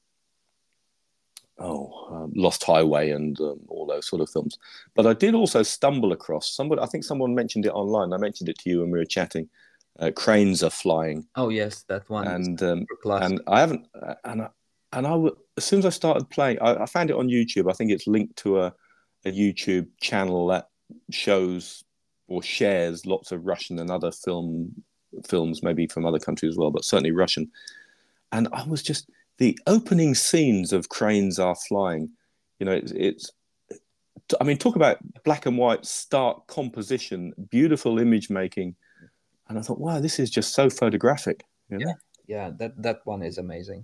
oh, um, Lost Highway and um, all those sort of films. But I did also stumble across somebody. I think someone mentioned it online. I mentioned it to you when we were chatting. Uh, Cranes Are Flying, Oh yes, that one is and um, super classic. and I haven't. uh, And I, and I w- as soon as I started playing, I, I found it on YouTube. I think it's linked to a a YouTube channel that shows or shares lots of Russian and other film films, maybe from other countries as well, but certainly Russian. And I was just the opening scenes of Cranes Are Flying. You know, it's, it's I mean, talk about black and white, stark composition, beautiful image making, and I thought, wow, this is just so photographic. You know, Yeah, yeah, that that one is amazing.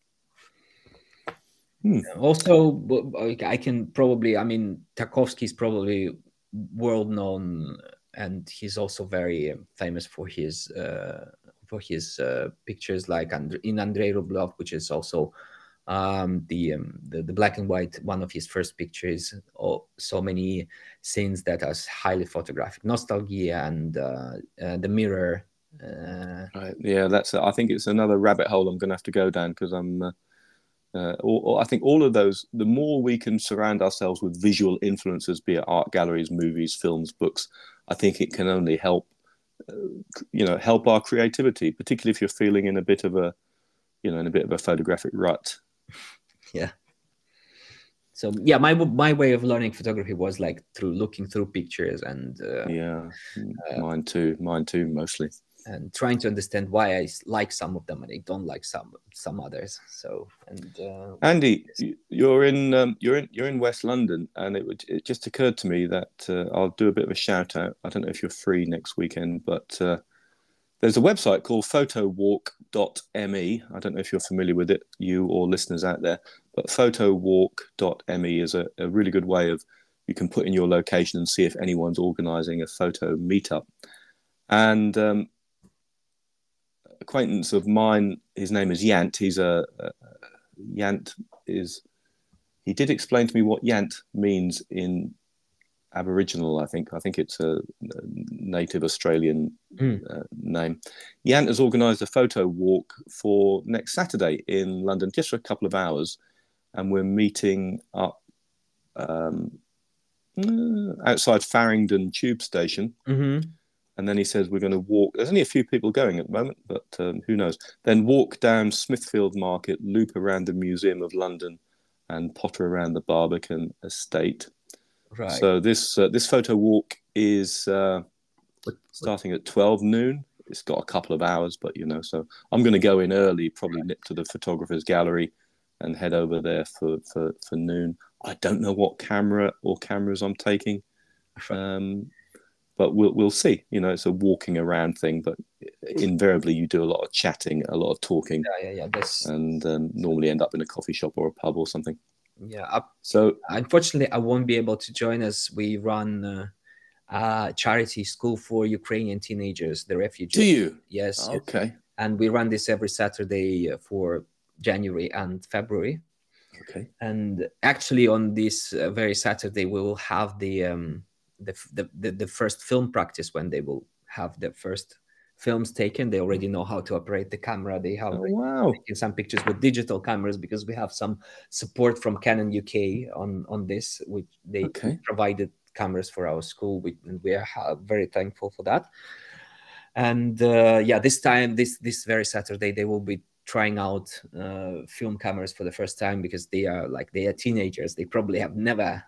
hmm. Also, w- like, I can probably, I mean, Tarkovsky is probably world known, and he's also very um, famous for his uh, for his uh, pictures, like And- in Andrei Rublev, which is also um, the, um, the the black and white one of his first pictures. Oh, so many scenes that are highly photographic, Nostalgia and uh, uh, The Mirror. Uh, Right. Yeah, that's. I think it's another rabbit hole I'm going to have to go down, because I'm. Uh, uh, or, or I think all of those. The more we can surround ourselves with visual influences, be it art galleries, movies, films, books, I think it can only help. You know, help our creativity, particularly if you're feeling in a bit of a, you know, in a bit of a photographic rut. yeah. So yeah, my my way of learning photography was like through looking through pictures and uh, Yeah, mine too. Mine too, mostly. and trying to understand why I s- like some of them and I don't like some some others. So and uh, Andy, you're in um, you're in you're in West London, and it would it just occurred to me that uh, I'll do a bit of a shout out. I don't know if you're free next weekend, but uh, there's a website called photowalk dot me. I don't know if you're familiar with it, you or listeners out there, but photowalk dot me is a, a really good way of, you can put in your location and see if anyone's organising a photo meetup. And um, acquaintance of mine, his name is Yant. He's a, a Yant is he did explain to me what Yant means in Aboriginal. I think I think it's a, a native Australian mm, uh, name. Yant has organised a photo walk for next Saturday in London, just for a couple of hours, and we're meeting up um, outside Farringdon Tube Station. mm-hmm. And then he says we're going to walk. There's only a few people going at the moment, but um, who knows? Then walk down Smithfield Market, loop around the Museum of London, and potter around the Barbican Estate. Right. So this uh, this photo walk is uh, What, what, starting at twelve noon. It's got a couple of hours, but you know, so I'm going to go in early, probably nip to the photographer's gallery and head over there for, for, for noon. I don't know what camera or cameras I'm taking, um, but we'll we'll see. You know, it's a walking around thing, but invariably you do a lot of chatting, a lot of talking, yeah, yeah, yeah. That's and um, normally end up in a coffee shop or a pub or something. yeah. I, So unfortunately, I won't be able to join us. We run uh, a charity school for Ukrainian teenagers, the refugees. do you? Yes. Okay. Yes. And we run this every Saturday for January and February. Okay. And actually, on this uh, very Saturday, we will have the, um, the, the the the first film practice when they will have their first films taken. They already know how to operate the camera. They have Oh, wow. taken some pictures with digital cameras because we have some support from Canon U K on on this, which they Okay. provided cameras for our school, we, and we are uh, very thankful for that. And uh, yeah, this time, this this very Saturday, they will be trying out uh, film cameras for the first time because they are like they are teenagers. They probably have never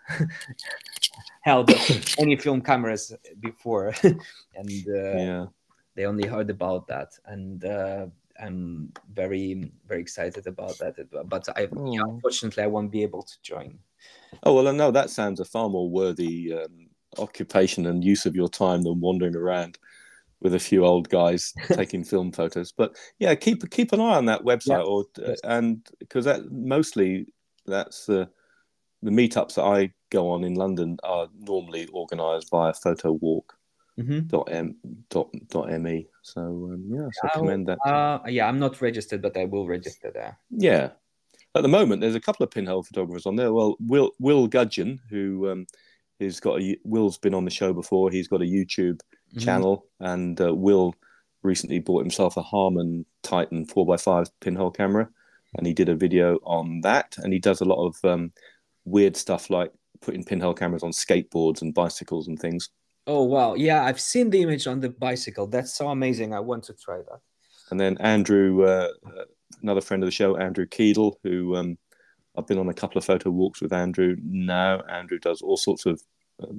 held any film cameras before, and uh, Yeah. they only heard about that. And uh, I'm very very excited about that. But I Oh. yeah, unfortunately I won't be able to join. Oh well, no, that sounds a far more worthy um, occupation and use of your time than wandering around with a few old guys taking film photos. But yeah, keep keep an eye on that website, Yeah. or Yes. and because that mostly that's the the meetups that I go on in London are normally organised via photowalk dot m dot dot me. So um, yeah, so I commend that. Uh, yeah, I'm not registered, but I will register there. Yeah. At the moment, there's a couple of pinhole photographers on there. Well, Will Will Gudgeon, who um, he's got a Will's been on the show before. He's got a YouTube mm-hmm. channel, and uh, Will recently bought himself a Harman Titan four by five pinhole camera, and he did a video on that. And he does a lot of um, weird stuff like putting pinhole cameras on skateboards and bicycles and things. Oh wow! Yeah, I've seen the image on the bicycle. That's so amazing. I want to try that. And then Andrew, uh, another friend of the show, Andrew Keedle, who um, I've been on a couple of photo walks with Andrew now. Andrew does all sorts of um,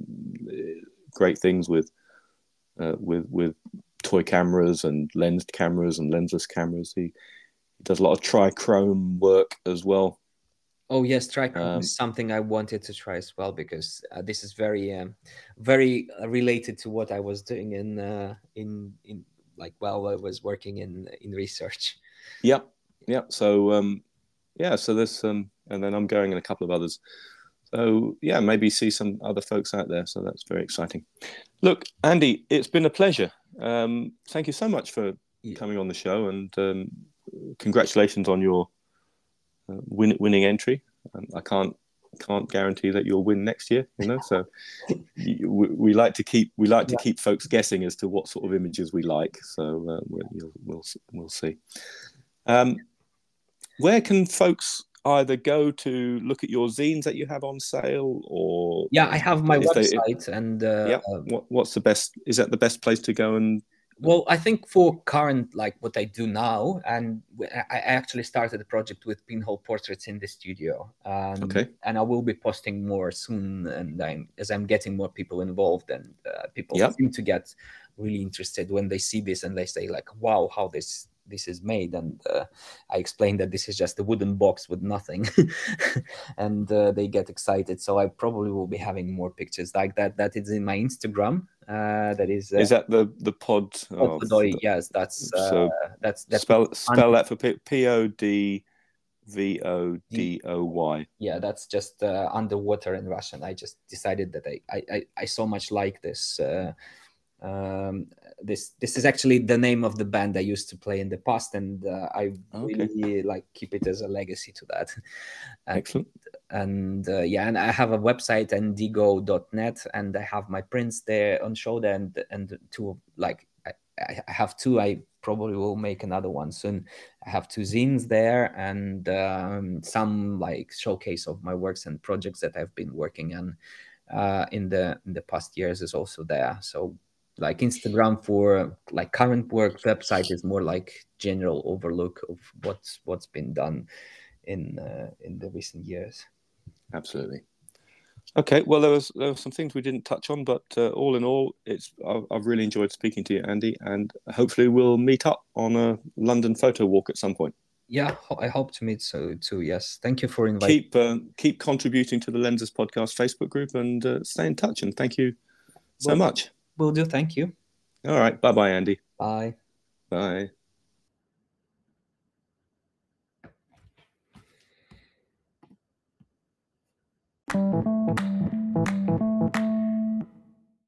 great things with uh, with with toy cameras and lensed cameras and lensless cameras. He, he does a lot of trichrome work as well. Oh yes, trichrome um, is something I wanted to try as well because uh, this is very um, very related to what I was doing in uh, in in. like while I was working in in research. Yep, yep. So um, yeah, so there's um, and then I'm going in a couple of others. So yeah, maybe see some other folks out there. So that's very exciting. Look, Andy, it's been a pleasure. Um, thank you so much for yeah. coming on the show, and um, congratulations on your uh, win- winning entry. Um, I can't can't guarantee that you'll win next year, you know. So we, we like to keep we like to yeah. keep folks guessing as to what sort of images we like. So uh, we'll, we'll we'll see. Um, where can folks either go to look at your zines that you have on sale, or yeah, I have my website they, and uh, yeah. What, what's the best? Is that the best place to go and? Well, I think for current, like what I do now, and I actually started a project with pinhole portraits in the studio. Um, okay. And I will be posting more soon, and I'm, as I'm getting more people involved, and uh, people yep. seem to get really interested when they see this and they say like, "Wow, how this this is made." And uh, I explain that this is just a wooden box with nothing, and uh, they get excited. So I probably will be having more pictures like that. That is in my Instagram. Uh, that is. Uh, is that the the pod? Oh, Podoi, yes, that's uh, so. That's that's spell spell that for P O D V O D O Y. Yeah, that's just uh, underwater in Russian. I just decided that I I I so much like this. Uh, um, this this is actually the name of the band I used to play in the past, and uh, I okay. really like keep it as a legacy to that. And, Excellent. And uh, yeah, and I have a website, endigo dot net, and I have my prints there on show there, and and two like I, I have two. I probably will make another one soon. I have two zines there, and um, some like showcase of my works and projects that I've been working on uh, in the in the past years is also there. So like Instagram for like current work, website is more like general overlook of what's what's been done in uh, in the recent years. Absolutely. Okay, well, there was there were some things we didn't touch on, but uh, all in all, it's I've, I've really enjoyed speaking to you, Andy, and hopefully we'll meet up on a London photo walk at some point. Yeah, I hope to meet so too. Yes, thank you for inviting. Keep uh, keep contributing to the Lenses Podcast Facebook group, and uh, stay in touch. And thank you so Will, much. Will do. Thank you. All right, bye bye, Andy. Bye. Bye. Thank you.